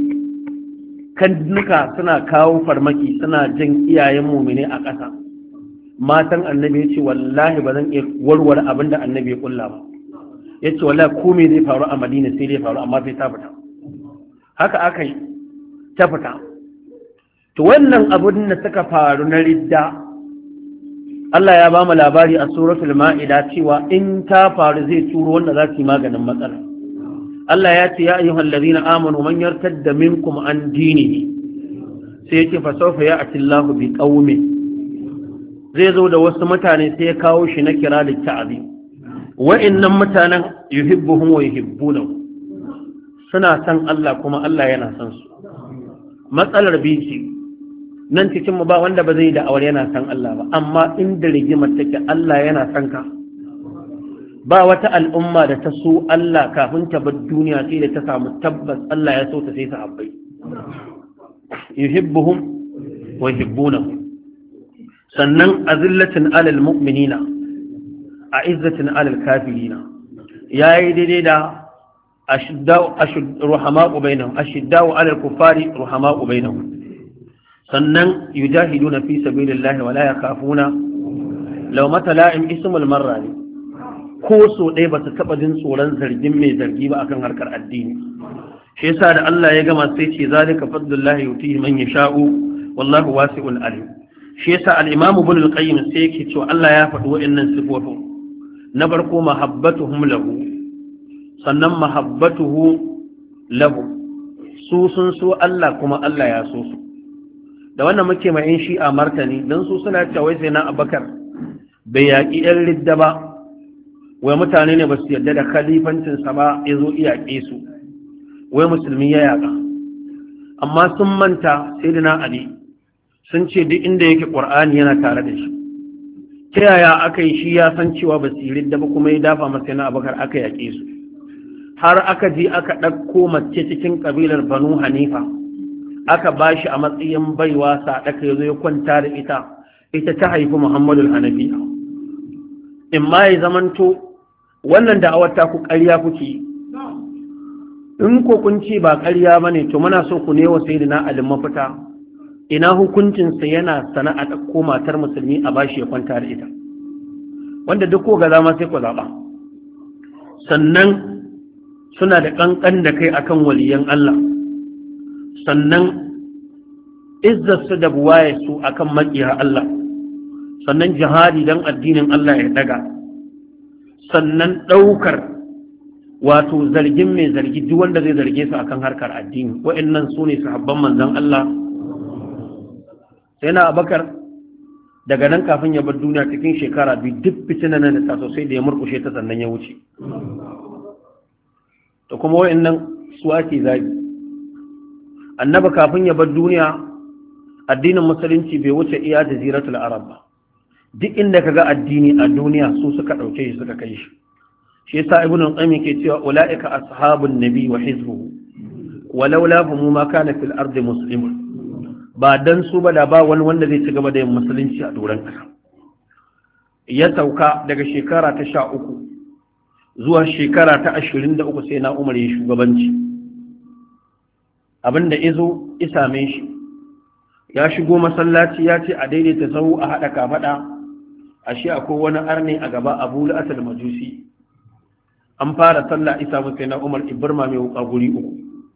kannuka suna kawo farmaki suna jin iyayen mu'mine a ƙasa matan annabi ya ce wallahi ba zan iya warware abin da annabi ya kulla ba ya ce wallahi komai zai faru a madina sai zai faru amma sai ta fita haka aka yi ta fita to wannan abin da suka faru na ridda Allah ya ba mu labari a suratul ma'ida cewa in ta faru zai turo wanda za su yi maganin matsala Allah ya ce ya ayyuhal ladina amanu man yartadda minkum an dinihi sai yake fa sawfa ya'ti Allahu bi qaumin zai zo da wasu mutane sai ya kawo shi na kira da ta'azi wa'annan mutanen yuhibbuhum wa yuhibbunahu suna san Allah kuma Allah yana san su matsalar bici nan cikin mu ba wanda ba zai da aure yana san Allah ba amma inda rigimar take Allah yana san ka ba wata al'umma da ta so Allah kafin ta bar duniya sai da ta samu tabbas Allah ya so ta sai sahabbai yuhibbuhum wa yuhibbunahu sannan azillatin alal mu'minina a izzatin alal kafirina yayi daidai da ashiddau ashid ruhama'u bainahum ashiddau alal kufari ruhama'u bainahum sannan yujahiduna fi sabilillahi wala yakhafuna law matala'im ismul marra ne ko so dai ba su taba jin tsoron zargin mai zargi ba akan harkar addini shi yasa da Allah ya gama sai ce zalika fadlullahi yutihi man yasha'u wallahu wasi'un alim shi yasa al-imam ibn al-qayyim sai yake cewa Allah ya faɗi wa'annan sifofin na farko mahabbatuhum lahu sannan mahabbatuhu lahu su sun so Allah kuma Allah ya so su da wannan muke mai yin shi a martani dan su suna cewa wai sai na Abubakar bai yaki yan ridda ba wai mutane ne ba su yarda da khalifancin sa ba yazo iyake su wai musulmi ya yaka amma sun manta sayyidina Ali sun ce duk inda yake ƙur'ani yana tare da shi ta yaya aka yi shi ya san cewa ba su yi ridda ba kuma ya dafa masa na abakar aka yaƙe su har aka ji aka ɗauko mace cikin ƙabilar banu hanifa aka ba shi a matsayin baiwa saɗaka ya zo ya kwanta da ita ita ta haifi muhammadu hanafiya in ma ya zamanto wannan da'awar ta ku ƙarya kuke in ko kun ce ba ƙarya ba ne to muna so ku ne wa sayyidina ali mafita ina hukuncinsa yana sana'a ɗauko matar musulmi a bashi ya kwanta da ita wanda duk ko ga zama sai ku zaɓa sannan suna da ƙanƙan da kai akan waliyan Allah sannan izzarsu da buwaye su akan maƙiya Allah sannan jihadi don addinin Allah ya daga sannan ɗaukar wato zargin mai zargi duk wanda zai zarge su akan harkar addini wa'annan su ne sahabban manzon Allah sai na Abakar daga nan kafin ya bar duniya cikin shekara biyu duk fitinan nan da ta sosai da ya murkushe ta sannan ya wuce to kuma wa'annan su ake zagi annabi kafin ya bar duniya addinin musulunci bai wuce iya jaziratul arab ba duk inda kaga addini a duniya su suka dauke shi suka kai shi shi yasa ibnu qayyim ke cewa ulaika ashabun nabi wa hizbuhu walaula hum ma kana fil ardi muslimun ba dan su ba da ba wani wanda zai ci gaba da yin musulunci a doron kasa ya sauka daga shekara ta sha uku zuwa shekara ta ashirin da uku sai na umar ya shugabanci abinda izo isame shi ya shigo masallaci ya ce a daidaita sau a haɗa kafaɗa ashe akwai wani arne a gaba abu la'asar majusi an fara sallah isa sai na umar ibrma mai wuka guri uku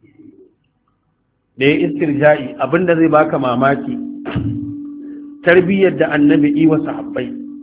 da ya istirja'i abinda zai baka mamaki tarbiyyar da annabi yi wa sahabbai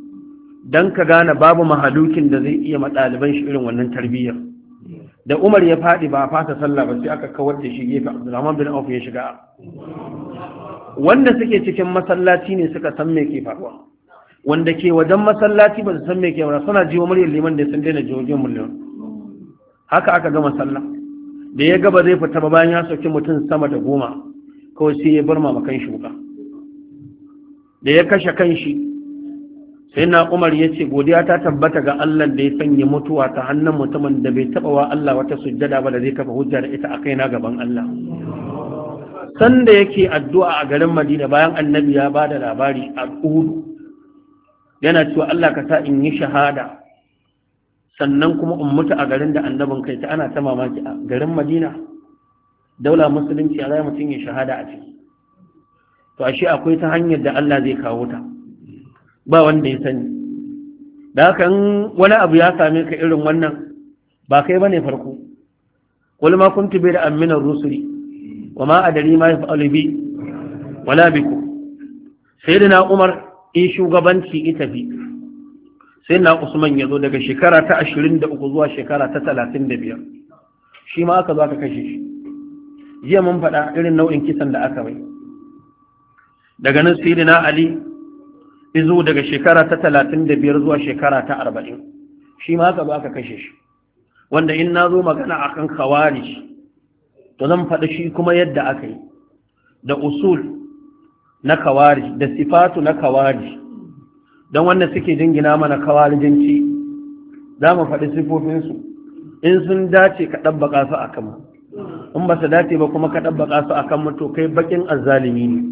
dan ka gane babu mahalukin da zai iya madaliban shi irin wannan tarbiyyar da Umar ya fadi ba a fasa sallah ba sai aka kawar da shi gefe Abdurrahman bin Auf ya shiga wanda suke cikin masallaci ne suka san me ke faruwa wanda ke wajen masallaci ba su san me ke faruwa suna jiwo muryar liman da sun daina jiwojin miliyon haka aka gama sallah da ya gaba zai fita ba bayan ya sauki mutum sama da goma kawai sai ya bar mamakan shuka da ya kashe kanshi sai na Umar ya ce godiya ta tabbata ga Allah da ya sanya mutuwa ta hannun mutumin da bai taba wa Allah wata sujjada ba da zai kafa hujja da ita a kaina gaban Allah sanda yake addu'a a garin Madina bayan annabi ya bada labari a Uhud yana cewa Allah ka sa in yi shahada sannan kuma in mutu a garin da annabin kai ta ana ta mamaki a garin Madina daula musulunci a zai mutum ya shahada a ciki to ashe akwai ta hanyar da Allah zai kawo ta ba wanda ya sani da haka wani abu ya same ka irin wannan ba kai bane farko qul ma kuntu bi da aminar rusuli wa ma adari ma yaf'alu bi wala bikum sayyidina Umar in shugabanci ita bi sayyidina Usman yazo daga shekara ta ashirin da uku zuwa shekara ta talatin da biyar shi ma aka zo aka kashe shi jiya mun faɗa irin nau'in kisan da aka mai daga nan sayyidina Ali izo daga shekara ta talatin da biyar zuwa shekara ta arba'in shi ma haka ba ka kashe shi wanda in na zo magana a kan khawarij to zan faɗi shi kuma yadda aka yi da usul na khawarij da sifatu na khawarij don wanda suke jingina mana khawarijanci za mu faɗi sifofinsu in sun dace ka ɗabbaka su a kanmu in ba su dace ba kuma ka ɗabbaka su a kanmu to kai baƙin azzalimi ne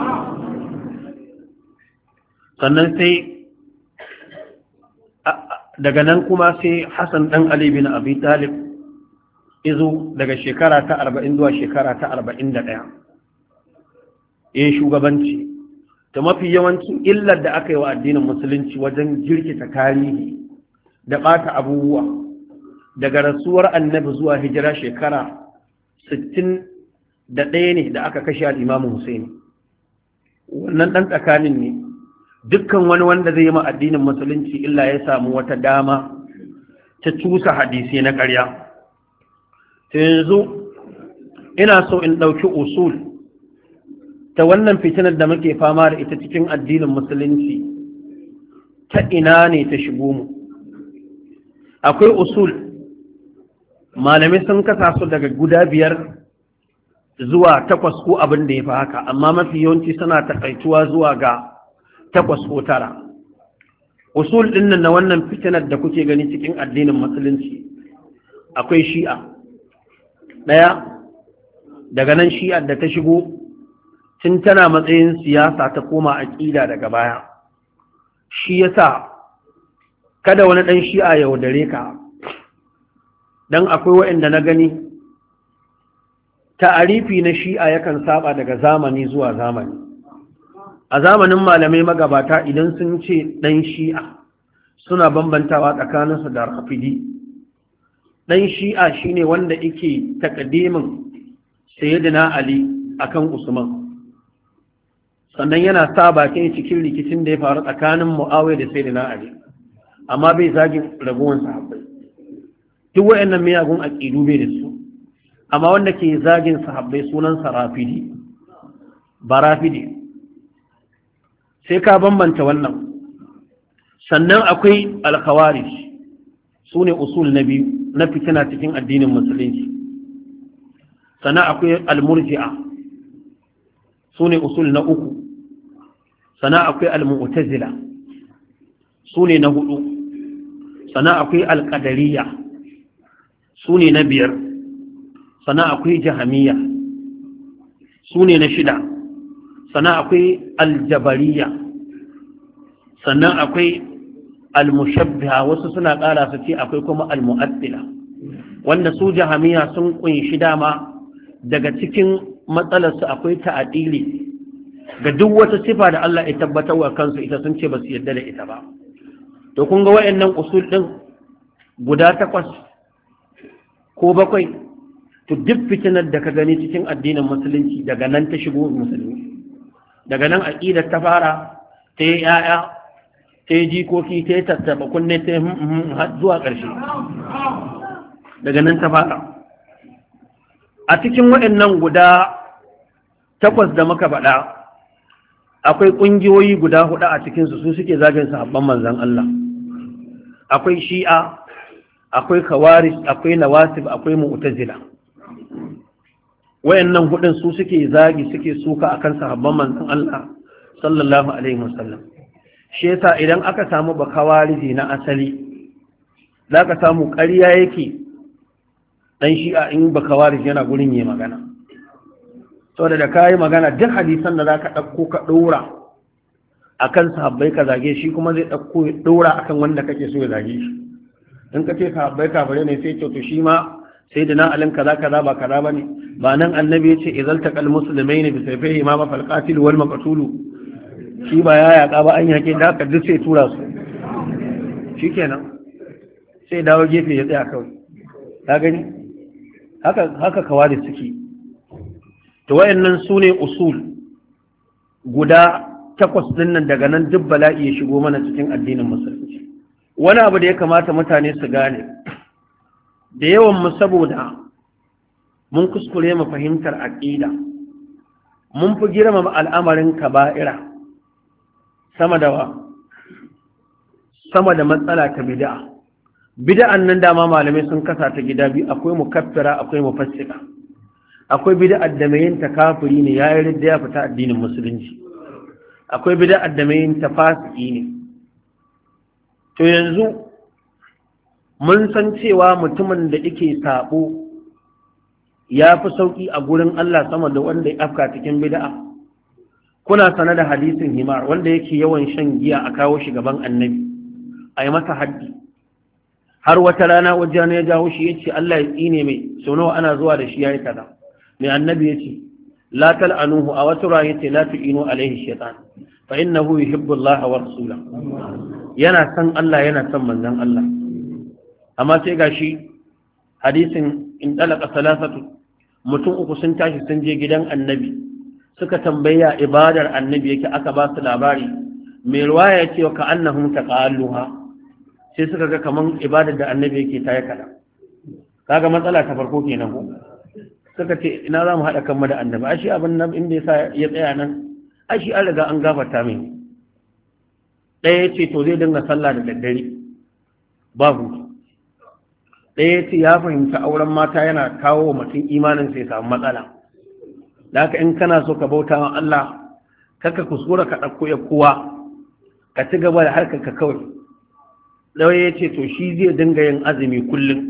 sannan sai daga nan kuma sai Hassan ɗan Ali bin Abi Talib izo daga shekara ta arba'in zuwa shekara ta arba'in da ɗaya ya shugabanci ta mafi yawancin illar da aka yi wa addinin musulunci wajen jirkita tarihi da ɓata abubuwa daga rasuwar annabi zuwa hijira shekara sittin da ɗaya ne da aka kashe al'imamu Husaini wannan ɗan tsakanin ne dukkan wani wanda zai yi ma addinin musulunci illa ya samu wata dama ta cusa hadisi na ƙarya ta yanzu ina so in ɗauki usul ta wannan fitinar da muke fama da ita cikin addinin musulunci ta ina ne ta shigo mu akwai usul malamai sun kasa su daga guda biyar zuwa takwas ko abin da ya fi haka amma mafi yawanci suna takaituwa zuwa ga takwas ko tara usul ɗin nan na wannan fitinar da kuke gani cikin addinin musulunci akwai shi'a ɗaya daga nan shi'a da ta shigo tun tana matsayin siyasa ta koma aƙida daga baya shi yasa kada wani ɗan shi'a ya yaudare ka dan akwai waɗanda na gani ta'arifi na shi'a yakan saba daga zamani zuwa zamani a zamanin malamai magabata idan sun ce ɗan shi'a suna bambantawa tsakaninsu da rafidi ɗan shi'a shine wanda yake takaddimin sayyidina ali akan usman sannan yana sa bakin cikin rikicin da ya faru tsakanin muawiya da sayyidina ali amma bai zagin ragowar sahabbai duk wayannan miyagun aqidu bai da su amma wanda ke zagin sahabbai sunan sa rafidi ba rafidi sai ka bambanta wannan sannan akwai al-khawarij sune usul na biyu na fitina cikin addinin musulunci sannan akwai al-murji'a sune usul na uku sannan akwai al-mu'tazila sune na hudu sannan akwai al-qadariyya sune na biyar sannan akwai jahamiyya sune na shida sannan akwai al-jabariyya sannan akwai al-mushabbiha wasu suna ƙara su ce akwai kuma al-mu'attila wanda su jahamiyya sun kunshi dama daga cikin matsalarsu akwai ta'adili ga duk wata sifa da Allah ya tabbatar wa kansu ita sun ce ba su yarda da ita ba to kun ga wayannan usul din guda takwas ko bakwai to duk fitinar da ka gani cikin addinin musulunci daga nan ta shigo musulmi daga nan aqidar ta fara ta yi yaya ta yi jikoki ta yi tattaba kunne ta yi har zuwa ƙarshe daga nan ta fara. A cikin waɗannan guda takwas da muka faɗa akwai ƙungiyoyi guda huɗu a cikinsu su suke zagin sahabban manzan Allah. Akwai shi'a, akwai khawarij, akwai nawasib, akwai mu'tazila. Wayannan hudun su suke zagi suke suka akan sahabban manzan Allah sallallahu alaihi wasallam. Shi yasa idan aka samu bakawariji na asali zaka samu ƙarya yake dan shi'a in bakawariji yana gurin yayi magana. Saboda da kai magana duk hadisan da zaka dauko ka dora akan sahabbai ka zage shi kuma zai dauko ya dora akan wanda kake so ya zage shi. In ka ce sahabbai kafare ne sai ce to shi ma sai da na alin kaza kaza ba kaza bane. Ba nan annabi ya ce idzal taqal muslimaini bi sayfihi ma fa fal qatil wal maqtul. Shi ba ya yaka ba an yake da aka duk sai tura su shikenan sai dawo gefe ya tsaya kawai. Ka gani haka haka kawari suke. To wayannan sune usul guda takwas din nan, daga nan duk bala'i ya shigo mana cikin addinin musulunci. Wani abu da ya kamata mutane su gane, da yawan mu saboda mun kuskure mu fahimtar aqida, mun fi girmama al'amarin kaba'ira sama da sama da matsala ta bid'a. Bid'an nan dama malamai sun kasa ta gida biyu, akwai mukaffira akwai mufassika. Akwai bid'ar da mai yin ta kafiri ne, yayi ridda ya fita addinin musulunci. Akwai bid'ar da mai yin ta fasiki ne. To yanzu mun san cewa mutumin da yake sabo ya fi sauki a gurin Allah sama da wanda ya afka cikin bid'a. Kuna sana da hadisin himar wanda yake yawan shan giya a kawo shi gaban annabi a yi masa haddi. Har wata rana wajen ya jawo shi ya ce Allah ya tsine mai, sau nawa ana zuwa da shi ya yi kaza. Mai annabi ya ce la tal'anuhu, a wata rana ya ce la tu'inu alaihi shaitan fa innahu yuhibbu Allah wa rasulahu. Yana san Allah yana san manzon Allah. Amma sai gashi hadisin in talaka salasatu, mutum uku sun tashi sun je gidan annabi suka tambaya ibadar annabi yake, aka ba su labari. Mai ruwaya ya ce wa ka annahum taqalluha, sai suka ga kaman ibadar da annabi yake ta yi kada. Kaga matsala ta farko kenan ko suka ce ina za mu haɗa kanmu da annabi, ashi abin nan inda yasa ya tsaya nan, ashi an riga an gafarta mai. Ɗaya ya ce to zai dinga sallah da daddare babu. Ɗaya ya ce ya fahimta auren mata yana kawo wa mutum imanin sai samu matsala. Da haka in kana so ka bauta wa Allah, kaka kuskura ka ɗauko ya kowa, ka ci gaba da harkar ka kawai. Ɗaya ya ce to shi zai dinga yin azumi kullum.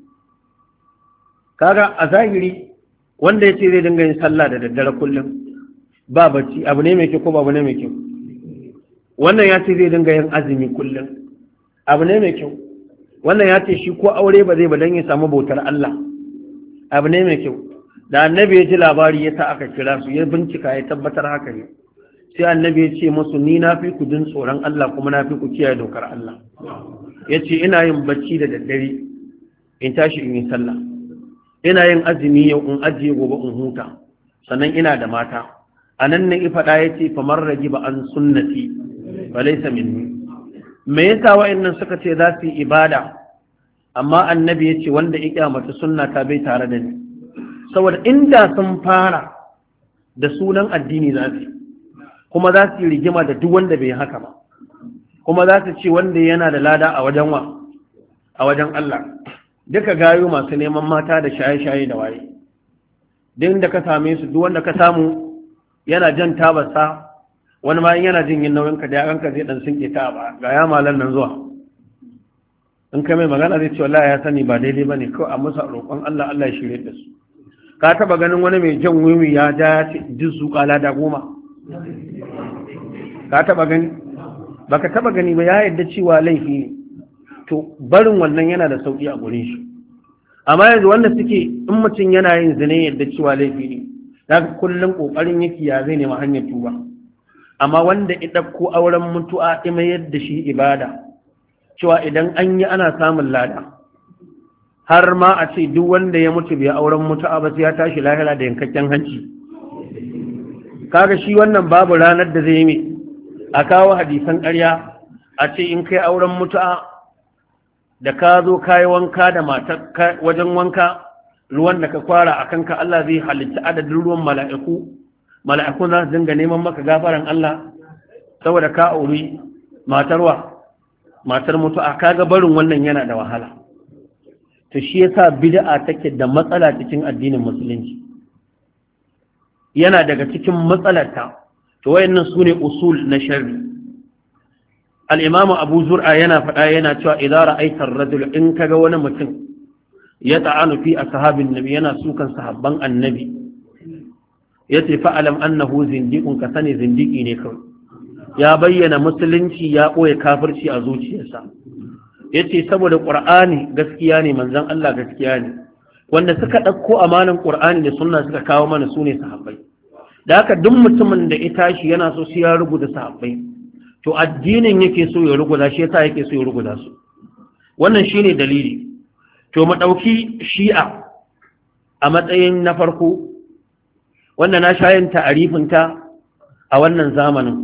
Kaga a zahiri wanda ya ce zai dinga yin sallah da daddare kullum ba bacci, abu ne mai kyau ko ba abu ne mai kyau? Wannan ya ce zai dinga yin azumi kullum, abu ne mai kyau. Wannan ya ce shi ko aure ba zai ba don ya samu bautar Allah, abu ne mai kyau. Da annabi ya ji labari ya sa aka kira su, ya bincika ya tabbatar haka ne. Sai annabi ya ce musu ni na fi ku jin tsoron Allah kuma na fi ku kiyaye dokar Allah. Ya ce ina yin bacci da daddare in tashi in yi sallah, ina yin azumi yau in ajiye gobe in huta, sannan ina da mata. A nan ne ifaɗa ya ce famar ragi ba an sunnati ba laisa minni. Me yasa wa'annan suka ce za su yi ibada amma annabi ya ce wanda ya kyamata sunna ta bai tare da ni? Saboda inda sun fara da sunan addini za su kuma za su yi rigima da duk wanda bai haka ba, kuma za su ce wanda yana da lada a wajen wa a wajen Allah. Duka gayu masu neman mata da shaye-shaye da waye, duk da ka same su, duk wanda ka samu yana jan tabarsa, wani ma yana jin yin nauyin ka da yaranka zai dan sinke ta ba ga ya malan nan zuwa. In ka mai magana zai ce wallahi ya sani ba daidai bane, kawai a musa roƙon Allah Allah ya shirye da su. Ka taba ganin wani mai jan wiwi ya ja jin su kala da goma? Ka taba gani? Baka taba gani ba. Ya yadda cewa laifi ne, to barin wannan yana da sauki a gurin shi. Amma yanzu wanda suke in mutum yana yin zine yadda cewa laifi ne, daga kullum kokarin yake ya zai nema hanyar tuba. Amma wanda ya ɗauko auren mutu'a ima yadda shi ibada, cewa idan an yi ana samun lada, har ma a ce duk wanda ya mutu bai auren mutu'a ba sai ya tashi lahira da yankakken hanci. Kaga shi wannan babu ranar da zai yi a kawo hadisan ƙarya a ce in kai auren mutu'a da ka zo kayi wanka da matar wajen wanka ruwan da ka kwara a kanka Allah zai halitta adadin ruwan mala'iku mala'iku za su dinga neman maka gafaran Allah saboda ka auri matarwa matar mutu'a kaga barin wannan yana da wahala to shi yasa bid'a take da matsala cikin addinin musulunci yana daga cikin matsalarta to wayannan sune usul na sharri al-imamu Abu Zur'a yana faɗa yana cewa idza ra'aita ar-rajul in kaga wani mutum ya ta'anu fi ashabin nabi yana sukan sahabban annabi yace fa'alam annahu zindiqun ka sani zindiki ne kawai ya bayyana musulunci ya ɓoye kafirci a zuciyarsa yace saboda qur'ani gaskiya ne manzon Allah gaskiya ne wanda suka ɗauko amanan qur'ani da sunna suka kawo mana sune sahabbai da haka duk mutumin da ya tashi yana so sai ya rubuta sahabbai to addinin yake so ya rubuta shi yasa yake so ya rubuta su wannan shine dalili to mu dauki shi'a a matsayin na farko wanda na shayin ta'arifin ta a wannan zamanin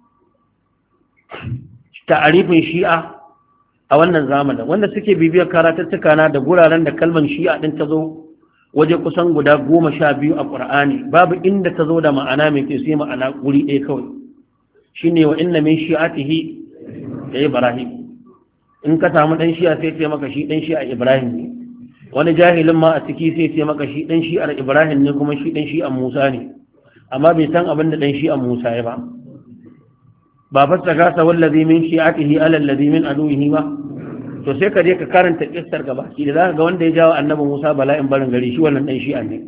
ta'arifin shi'a a wannan zamanin wanda suke bibiyar karatattuka na da guraren da kalmar shi'a din ta zo waje kusan guda goma sha biyu a ƙur'ani babu inda ta zo da ma'ana mai ke sai ma'ana guri ɗaya kawai shine wa inna min shi'atihi da ibrahim in ka samu dan shi'a sai ce maka shi dan shi'a ibrahim ne wani jahilin ma a ciki sai ce maka shi dan shi'ar ibrahim ne kuma shi dan shi'an musa ne amma bai san abin da dan shi'an musa ya ba ba fasta gasa wallazi min shi'atihi ala allazi min aduwihi ba to sai ka je ka karanta kissar gaba shi da zaka ga wanda ya jawo annabi Musa bala'in barin gari shi wannan dan shi'a ne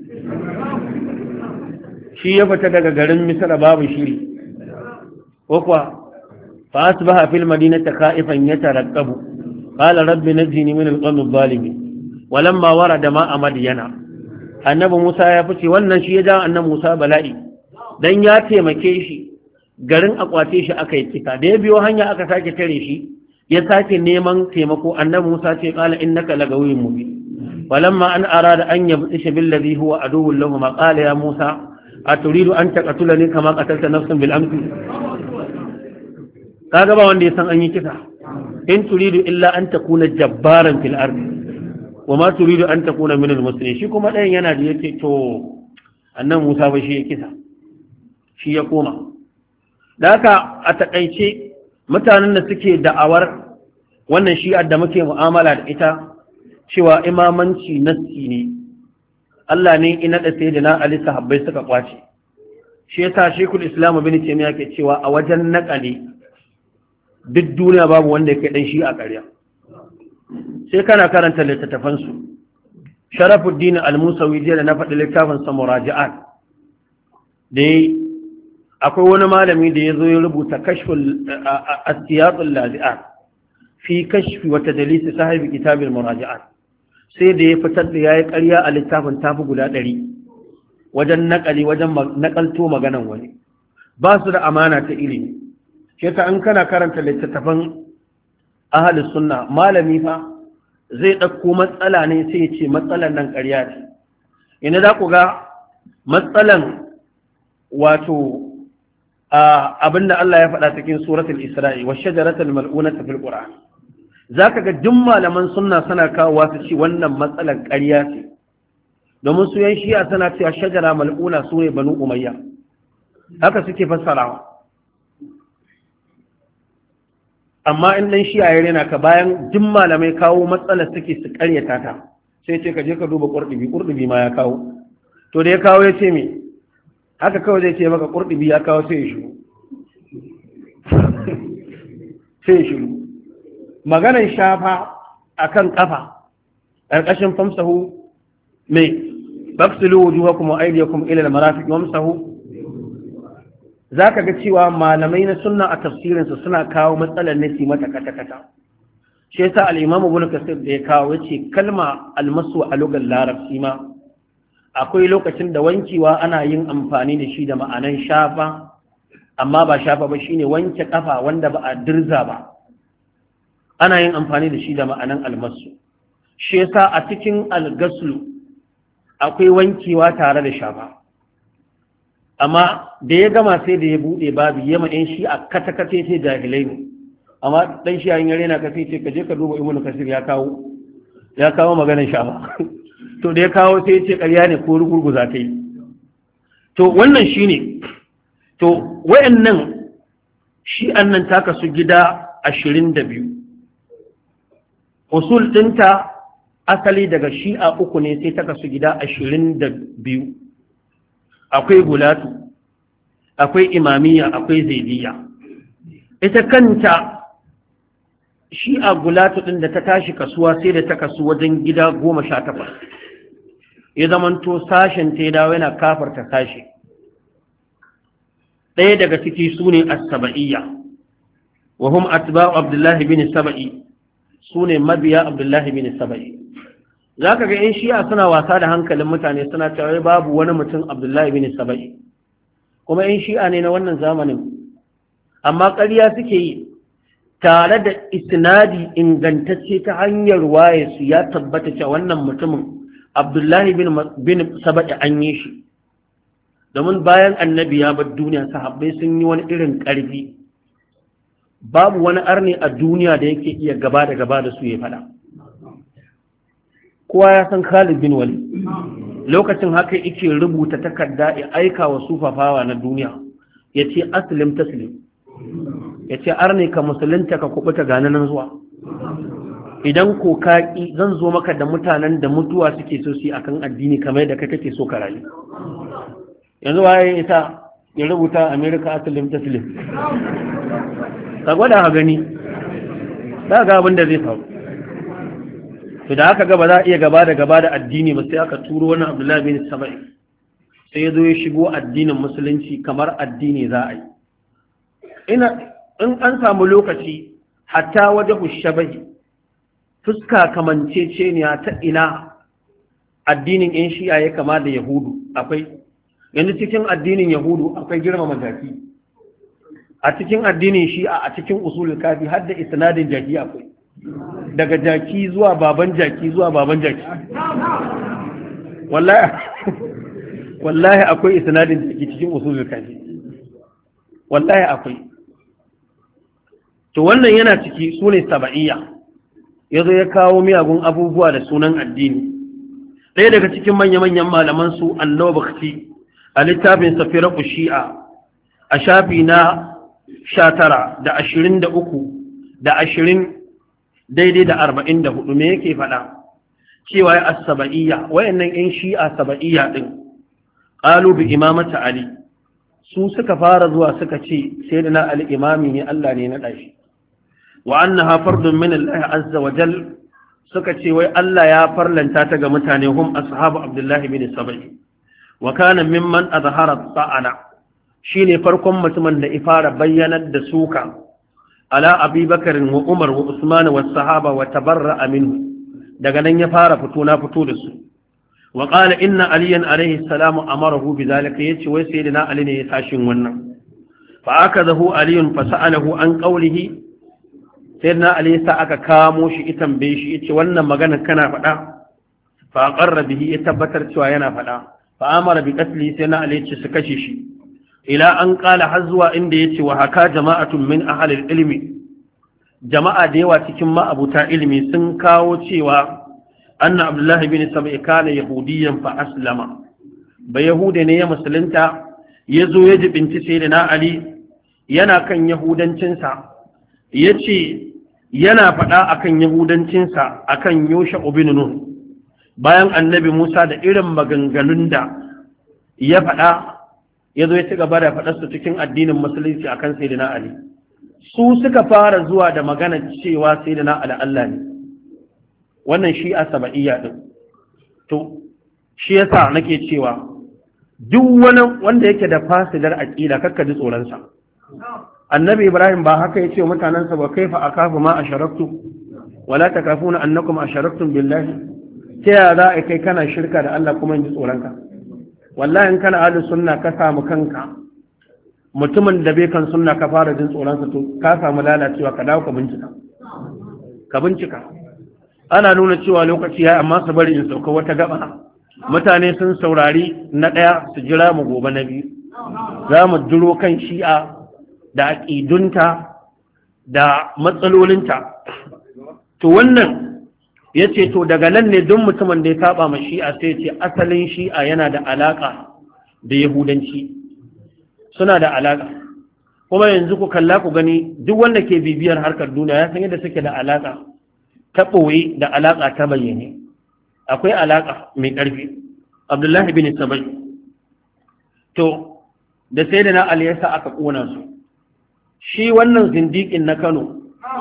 shi ya fita daga garin Misra babu shiri ko kuwa fa asbaha fil madinati khaifan yatarqabu qala rabbi najini min al-qawmi adh-dhalimin walamma warada ma'a madyana annabi Musa ya fice wannan shi ya jawo annabi Musa bala'i dan ya taimake shi garin akwace shi aka yi kisa da ya biyo hanya aka sake tare shi ya sake neman taimako annabi Musa ce qala innaka lagawiyyun mubin walamma an arada an yabtisha billadhi huwa aduwwun lahu ma qala ya Musa aturidu an taqtulani kama qatalta nafsan bil amsi kaga ba wanda ya san an yi kisa in turidu illa an takuna jabbaran fil ardi wama turidu an takuna min al muslimin shi kuma ɗayan yana da yace to annabi Musa ba shi ya kisa shi ya koma da haka a takaice mutanen da suke da'awar wannan shi'ar da muke mu'amala da ita cewa imamanci nassi ne Allah ne ina da sai da na Ali sahabbai suka kwace shi yasa Sheikhul Islam Ibn Taymiyyah ke cewa a wajen naƙali duk duniya babu wanda yake dan shi'a ƙarya sai kana karanta littattafan su Sharafuddin Al-Musawi da na faɗi littafin sa Muraji'at da akwai wani malami da ya zo ya rubuta kashful asiyatul lazi'at fi kashfi wa tadlis sahibi kitabil muraji'at sai da ya fitar da yayi ƙarya a littafin tafi guda ɗari wajen nakali wajen nakalto maganan wani ba su da amana ta ilimi shi ta an kana karanta littattafan ahlus sunna malami fa zai ɗauko matsala ne sai ya ce matsalan nan ƙarya ce ina za ku ga matsalan wato abinda Allah ya faɗa cikin suratul Isra'i wa shajaratul mal'unata fil Qur'an zaka ga duk malaman sunna suna kawo su ci wannan matsalar ƙarya ce domin su yan shi'a suna cewa shajara mal'una sune banu umayya haka suke fassarawa amma in dan shi'a ya rena ka bayan duk malamai kawo matsalar suke su ƙaryata ta sai ce ka je ka duba Qurtubi Qurtubi ma ya kawo to da ya kawo ya ce me haka kawai zai ce maka ƙurɗubi ya kawo sai ya shiru sai ya shiru maganar shafa a kan ƙafa ƙarƙashin famsahu mai baksilu wujuhakum wa aydiyakum ila al-marafiq wamsahu zaka ga cewa malamai na sunna a tafsirin su suna kawo matsalar nasi mata kata kata shi yasa al-imam Ibn Kathir da ya kawo yace kalma al-masu a lugar larabci ma akwai lokacin da wankewa ana yin amfani da shi da ma'anan shafa amma ba shafa ba shine wanke kafa wanda ba a dirza ba ana yin amfani da shi da ma'anan almasu shi yasa a cikin algaslu akwai wankewa tare da shafa amma da ya gama sai da ya bude babu yama in shi a katakate sai jahilai ne amma dan shi yayin yare na kace ce ka je ka duba ibnu kasir ya kawo ya kawo maganar shafa to da ya kawo sai ya ce ƙarya ne ko rugurguza ta yi to wannan shine to wayannan shi annan ta kasu gida ashirin da biyu usul ɗinta asali daga shi'a uku ne sai ta kasu gida ashirin da biyu akwai gulatu akwai imamiyya akwai zaidiyya ita kanta shi'a gulatu ɗin da ta tashi kasuwa sai da ta kasu wajen gida goma sha takwas ya zamanto sashen ta dawo yana kafarta sashe ɗaya daga ciki su ne as-saba'iyya wa hum atba'u abdullahi bin saba'i su ne mabiya abdullahi bin saba'i za ka ga 'yan shi'a suna wasa da hankalin mutane suna cewa babu wani mutum abdullahi bin saba'i kuma 'yan shi'a ne na wannan zamanin amma ƙarya suke yi tare da isnadi ingantacce ta hanyar waye su ya tabbata cewa wannan mutumin abdullahi bin saba'i an yi shi domin bayan annabi ya bar duniya sahabbai sun yi wani irin ƙarfi babu wani arni a duniya da yake iya gaba da gaba da su ya faɗa kowa ya san Khalid bin Walid lokacin haka yake rubuta takarda ya aika wa sufafawa na duniya ya ce aslim taslim ya ce arni ka musulunta ka kubuta gane nan zuwa idan ko kaki zan zo maka da mutanen da mutuwa suke so su akan addini kamar da kai kake so ka rayu yanzu waye ita ya rubuta America aslim taslim ka gwada ha gani za ga abin da zai faru to da aka ga ba za a iya gaba da gaba da addini ba sai aka turo wani Abdullahi bin Saba'i sai ya zo ya shigo addinin musulunci kamar addini za a yi ina in an samu lokaci hatta wajhu shabahi fuska kamanceceniya ta ina addinin yan shi'a ya kama da yahudu akwai yanzu cikin addinin yahudu akwai girmama jaki a cikin addinin shi'a a cikin usulul kafi har da isnadin jaki akwai daga jaki zuwa baban jaki zuwa baban jaki wallahi wallahi akwai isnadin jaki cikin usulul kafi wallahi akwai to wannan yana ciki sune saba'iyya yazo ya kawo miyagun abubuwa da sunan addini ɗaya daga cikin manya-manyan malaman su An-Nawawi a littafin Safiratu Shi'a a shafi na sha tara da ashirin da uku da ashirin daidai da arba'in da hudu me yake faɗa cewa ya as-saba'iyya wayannan yan shi'a saba'iyya din qalu bi imamati ali su suka fara zuwa suka ce sayyidina ali imami ne Allah ne na dashi wa annaha fardun min Allah azza wa jal suka ce wai Allah ya farlanta ta ga mutane hum ashabu abdullahi bin sabai wa kana mimman azhara ta'ana shine farkon mutumin da ifara bayyanar da suka ala abubakar wa umar wa usman wa sahaba wa tabarra'a minhu daga nan ya fara fito na fito da su wa qala inna aliyan alayhi salamu amarahu bidhalika yace wai sayyidina ali ne ya tashin wannan fa akadahu aliyun fa sa'alahu an qawlihi sayyidina ali sa aka kamo shi itan bai shi yace wannan magana kana faɗa fa aqarra bihi ya tabbatar cewa yana faɗa fa amara bi qatli sayyidina ali yace su kashe shi ila an kala har zuwa inda yace wa haka jama'atun min ahli ilmi jama'a da yawa cikin ma'abuta ilmi sun kawo cewa anna abdullah ibn sab'i kana yahudiyan fa aslama ba yahude ne ya musulunta yazo ya jibinci sayyidina ali yana kan yahudancin sa yace yana faɗa akan yahudancin sa akan yosha ibn nun bayan annabi Musa da irin maganganun da ya faɗa ya zo ya ci gaba da faɗarsu cikin addinin musulunci akan sayyidina Ali su suka fara zuwa da magana cewa sayyidina Ali Allah ne wannan shi'a saba'iyya din to shi yasa nake cewa duk wani wanda yake da fasidar aqida kakka ji tsoron sa annabi Ibrahim ba haka yace wa mutanansa ba kaifa akafu ma asharaktu wala takafuna annakum asharaktum billahi ta ya za a kai kana shirka da Allah kuma ji tsoron ka wallahi in kana ahlus sunna ka samu kanka mutumin da bai kan sunna ka fara jin tsoron sa to ka samu lalacewa ka dawo ka bincika ka bincika ana nuna cewa lokaci ya amma su bari in sauka wata gaba mutane sun saurari na daya su jira mu gobe na biyu za mu duro kan shi'a da aqidunta da matsalolinta. To wannan ya ce to daga nan ne don mutumin da ya saba ma shi'a sai ce asalin shi'a yana da alaƙa da yahudanci, suna da alaƙa. Kuma yanzu ku kalla ku gani duk wanda ke bibiyar harkar duniya ya san yadda suke da alaƙa ta ɓoye da alaƙa ta bayyane. Akwai alaƙa mai ƙarfi. Abdullahi bin Sabai to da sai da na Ali yasa aka ƙona su. Shi wannan zindiƙin na Kano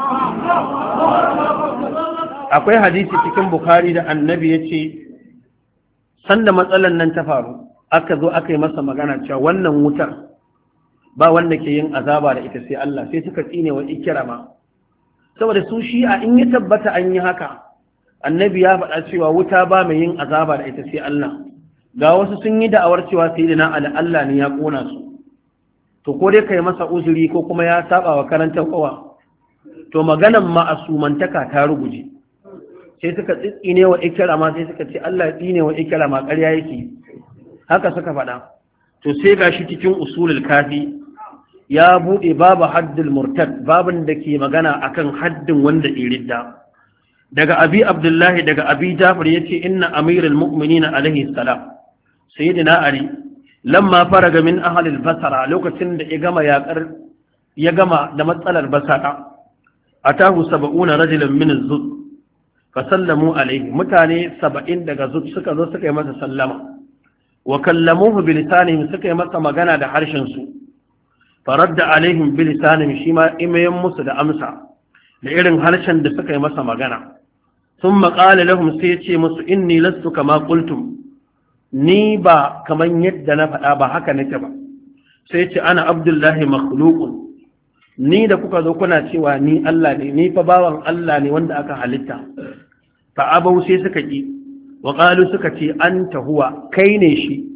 akwai hadisi cikin Bukhari da annabi ya ce sanda matsalan nan ta faru aka zo aka yi masa magana cewa wannan wutar ba wanda ke yin azaba da ita sai Allah, sai suka tsine wa ikirama saboda su shi'a in ya tabbata an yi haka annabi ya faɗa cewa wuta ba mai yin azaba da ita sai Allah, ga wasu sun yi da'awar cewa sai da na Allah ne ya kona su, to ko dai kai masa uzuri ko kuma ya saba wa karantar kowa, to maganan ma'asumantaka ta ruguje. Sai suka tsine wa ikirama sai suka ce Allah ya tsine wa ikirama ƙarya yake, haka suka faɗa. To sai gashi cikin usulul kafi ya buɗe babu haddul murtad, babin da ke magana akan haddin wanda iridda. Daga abi abdullahi daga abi jafar yace inna amirul mu'minin alaihi salam sayyidina ali lamma faraga min ahli al-basra lokacin da ya gama yakar ya gama da matsalar basara atahu sab'una rajulan min az-zud fasallamu alaihi, mutane saba'in daga zud suka zo suka yi masa sallama wa kallamuhu bi lisanihim, suka yi masa magana da harshen su, faradda alaihim bi lisanihim, shi ma imayen musu da amsa da irin harshen da suka yi masa magana. Thumma qala lahum, sai ya ce musu inni lastu kama qultum, ni ba kaman yadda na faɗa ba haka nake ba. Sai ya ce ana abdullahi makhluqun, ni da kuka zo kuna cewa ni Allah ne, ni fa bawan Allah ne wanda aka halitta. Fa abau, sai suka ki, wa qalu suka ce anta huwa, kai ne shi.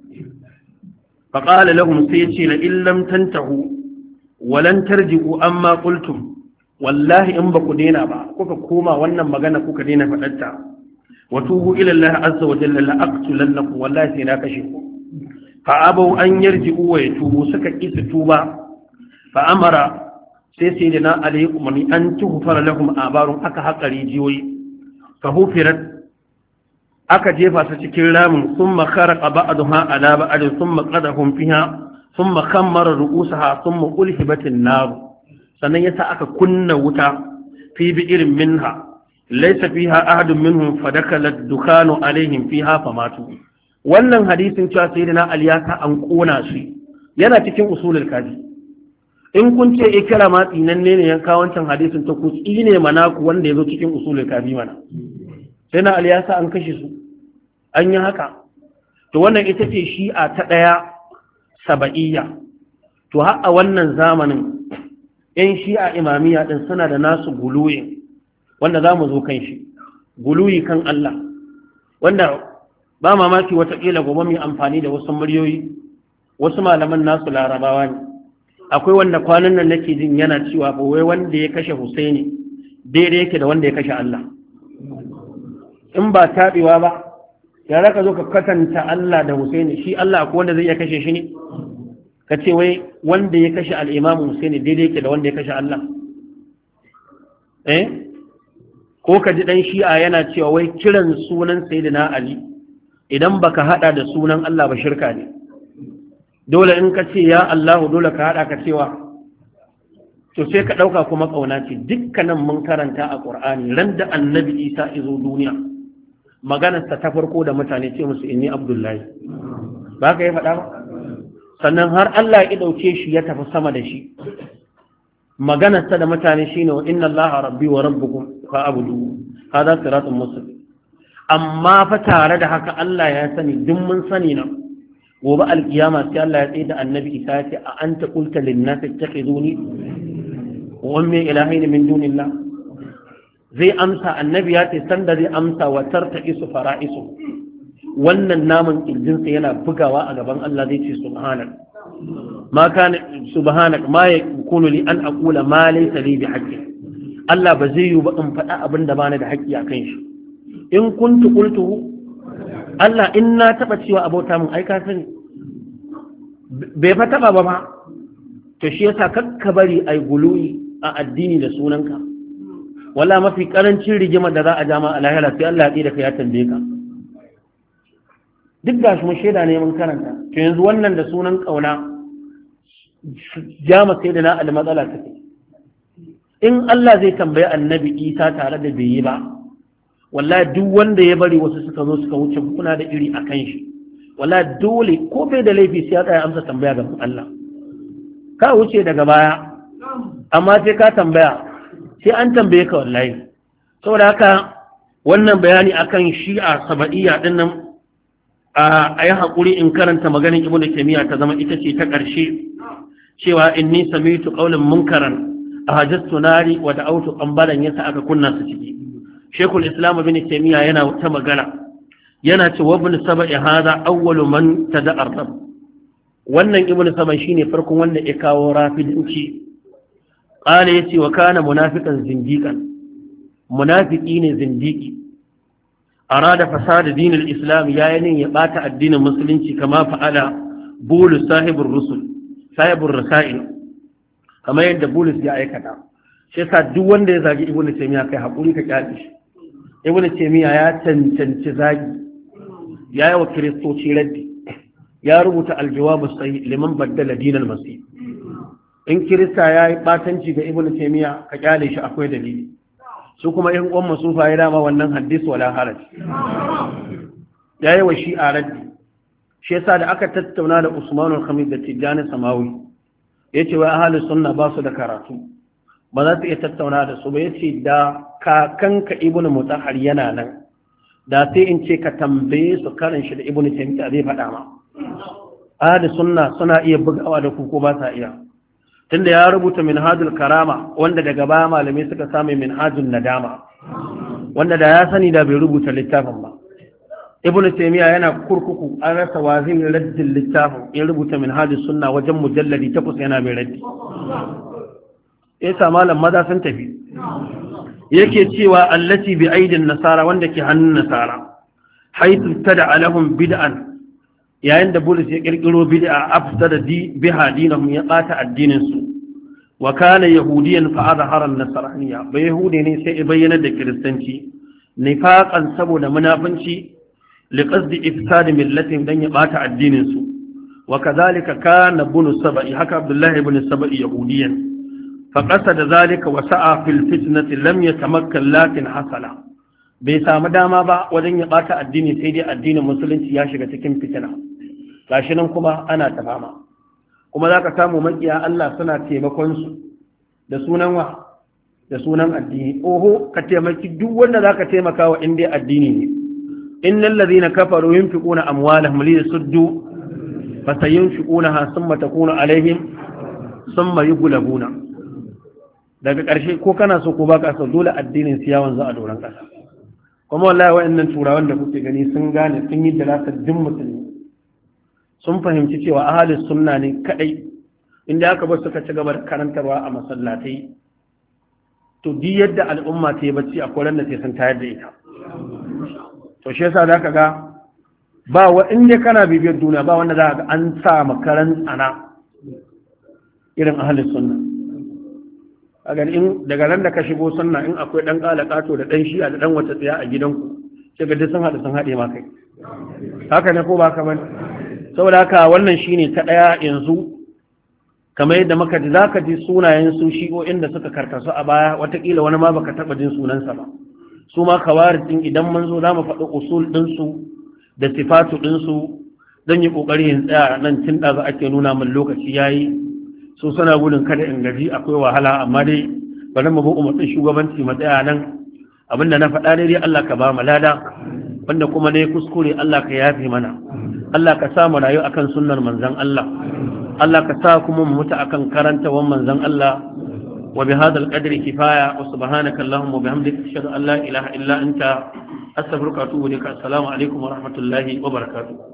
Fa qala lahum, sai ya ce la illam tantahu wa lan tarji'u amma qultum, wallahi in ba ku daina ba kuka koma wannan magana kuka daina faɗarta, wa tubu ila Allah azza wa jalla la aqtulannakum, wallahi sai na kashe ku. Fa abau an yarji'u wa yatubu, suka ki su tuba. Fa'amara sai sai da na alayi umarni an ci hufara lahum abarun, aka haƙa rijiyoyi, ka hufirar aka jefa su cikin ramin, sun makara ƙaba a duha ala ba'adin, sun maƙada humfiha, sun makammara ru'usaha, sun maƙulhi batin naru, sannan ya sa aka kunna wuta fi bi irin minha, laisa fiha ahadun minhum fadakalat dukanu alaihim fiha famatu. Wannan hadisin cewa sai da na aliyata an ƙona shi yana cikin usulul kaji. In kun ce ikira ma tsinanne ne yanka wancan hadisin ta ku tsine mana ku wanda ya zo cikin usulul kafi mana, sai na aliyasa an kashe su, an yi haka. To wannan ita ce shi'a ta ɗaya saba'iyya. To har a wannan zamanin yan shi'a imamiyya din suna da nasu guluyi wanda za mu zo kan shi, guluyi kan Allah, wanda ba mamaki watakila gobe mai amfani da wasu muryoyi, wasu malaman nasu larabawa ne. Akwai wanda kwanan nan nake jin yana cewa ba wai wanda ya kashe Husaini daidai yake da wanda ya kashe Allah. In ba taɓewa ba, ya raka zo ka katanta Allah da Husaini, shi Allah akwai wanda zai iya kashe shi ne? Ka ce wai wanda ya kashe al'imamu Husaini daidai yake da wanda ya kashe Allah. Eh? Ko ka ji ɗan shi'a yana cewa wai kiran sunan Sayyidina Ali idan baka haɗa da sunan Allah ba shirka ne. Dole in ka ce ya Allahu dole ka haɗa ka cewa, to sai ka ɗauka kuma ƙauna ce. Dukkanin mun karanta a ƙur'ani ran da annabi Isa izo duniya maganarsa ta farko da mutane ce musu inni Abdullahi, ba ka yi faɗa ba? Sannan har Allah ya ɗauke shi ya tafi sama da shi, maganarsa da mutane shine wa inna Allaha rabbi wa rabbukum fa'budu, hada siratun mustaqim. Amma fa tare da haka Allah ya sani, duk mun sani na gobe alkiyama sai Allah ya tsaye da annabi Isa ya ce a anta qulta lin nas ittakhizuni wa ummi ilahin min dunillah. Zai amsa, annabi ya ce sanda zai amsa wa tarta isu fara'isu, wannan naman kirjinsa yana bugawa a gaban Allah zai ce subhanak ma kana subhanak ma yakunu li an aqula ma laysa li bihaqqi. Allah ba zai yi ba in faɗa abin da bani da haƙƙi akan shi. In kuntu qultuhu, Allah in na taɓa cewa abota min aika sani, bai fa taɓa ba ma. To shi yasa kakka bari ai guluyi a addini da sunanka wala mafi karancin rigima da za a jama a lahira sai Allah ya da kai ya tambaye ka duk da shi mu shaida ne mun karanta to yanzu wannan da sunan kauna jama sai da na al-matsala take in Allah zai tambaye annabi Isa tare da bai yi ba wallahi duk wanda ya bari wasu suka zo suka wuce kuna da iri akan shi wallahi dole ko bai da laifi sai ya tsaya amsa tambaya ga Allah ka wuce daga baya amma sai ka tambaya sai an tambaye ka wallahi saboda haka wannan bayani akan shi'a saba'iyya din nan a yi haƙuri in karanta maganin ibnu taymiya ta zama ita ce ta ƙarshe cewa inni samitu qawlan munkaran ahajjatu nari wa da'awtu qambalan yasa aka kunna su ciki shaykhul islam ibn taymiya yana ta magana yana ce wa ibn saba'i hada awwalu man tada'a rabb wannan ibn saba'i shine farkon wanda ya kawo rafidinci qala yace wa kana munafiqan zindiqan munafiki ne zindiki arada fasada dinil islam yayin ya bata addinin musulunci kama fa'ala bulus sahibur rusul sahibur rasail kamar yadda bulus ya aikata shi yasa duk wanda ya zagi ibnu taymiya kai hakuri ka kyale shi ibnu taymiya ya cancanci zagi ya yi wa kiristoci raddi ya rubuta aljawabu sahih liman baddala dinal masih in kirista ya yi batanci ga ibnu taymiya ka kyale shi akwai dalili su kuma yan uwan masufa ya dama wannan hadis wala haraj yayi wa shi a raddi shi yasa da aka tattauna da Usman al-Khamis da Tijani Samawi yace wa ahlus sunna ba su da karatu ba za su iya tattauna da su ba yace da kakanka ibnu mutahhar yana nan da sai in ce ka tambaye su karin shi da ibnu taymiyyah zai faɗa ma ahlus sunna suna iya bugawa da ku ko ba sa iya tunda ya rubuta minhajul karama wanda daga baya malamai suka samu minhajul nadama wanda da ya sani da bai rubuta littafin ba ibnu taymiya yana kurkuku an rasa wazin raddin littafin ya rubuta minhajus sunna wajen mujalladi takwas yana mai raddi yasa malam maza sun tafi yake cewa allati bi aidin nasara wanda ke hannun nasara haythu tada lahum bid'an yayin da bulus ya kirkiro bid'a afsada di biha dinahum ya qata addinin su wa kana yahudiyan fa azhara an-nasraniyya ba yahudi ne sai ya bayyana da kristanci nifaqan saboda munafinci liqasdi ifsad millatin dan ya bata addinin su wa kadhalika kana ibn sabai haka abdullahi ibn sabai yahudiyan fa qasada zalika wa sa'a fil fitnati lam yatamakkan lakin hasala bai samu dama ba wajen ya bata addini sai dai addinin musulunci ya shiga cikin fitina gashi nan kuma ana ta fama kuma zaka samu makiya Allah suna taimakon su da sunan wa da sunan addini oho ka taimaki duk wanda zaka taimaka wa inda addini ne innal ladhina kafaru yunfiquna amwalahum liyasuddu fasayunfiqunaha thumma takunu alaihim thumma yughlabuna daga ƙarshe ko kana so ko baka so dole addinin su ya wanzu a doron ƙasa kuma wallahi wa'annan turawan da kuke gani sun gane sun yi dalasar jin musulmi sun fahimci cewa ahalus sunna ne kadai inda aka bar suka ci gaba da karantarwa a masallatai to di yadda al'umma ta yi bacci a koran da sai sun tayar da ita to shi yasa zaka ga ba wa inda kana bibiyar duniya ba wanda za ga an sa makaran tsana irin ahalus sunna a gani in daga ran da ka shigo sunna in akwai dan kalakato da dan shi'a da dan wata tsaya a gidanku sai ga duk sun hada sun hade ma kai haka ne ko ba ka bane saboda haka wannan shine ta daya yanzu kamar yadda muka ji zaka ji sunayen su shi'o'in da suka karkasu a baya watakila wani ma baka taba jin sunansa ba su ma kawarid din idan mun zo zamu faɗi usul din su da sifatu din su dan yi kokari in tsaya nan tun da ake nuna min lokaci yayi su suna gudun kada in gaji akwai wahala amma dai bari mu bi umarnin shugabanci mu tsaya nan abinda na faɗa dai Allah ka ba mu lada wanda kuma ne kuskure Allah ka yafe mana Allah ka sa mu rayu akan sunnar manzon Allah Allah ka sa kuma mu mutu akan karantawan manzon Allah wa bi hadal qadri kifaya wa subhanaka allahumma wa bihamdika ashhadu an la ilaha illa anta astaghfiruka wa atubu ilaik assalamu alaikum wa rahmatullahi wa barakatuh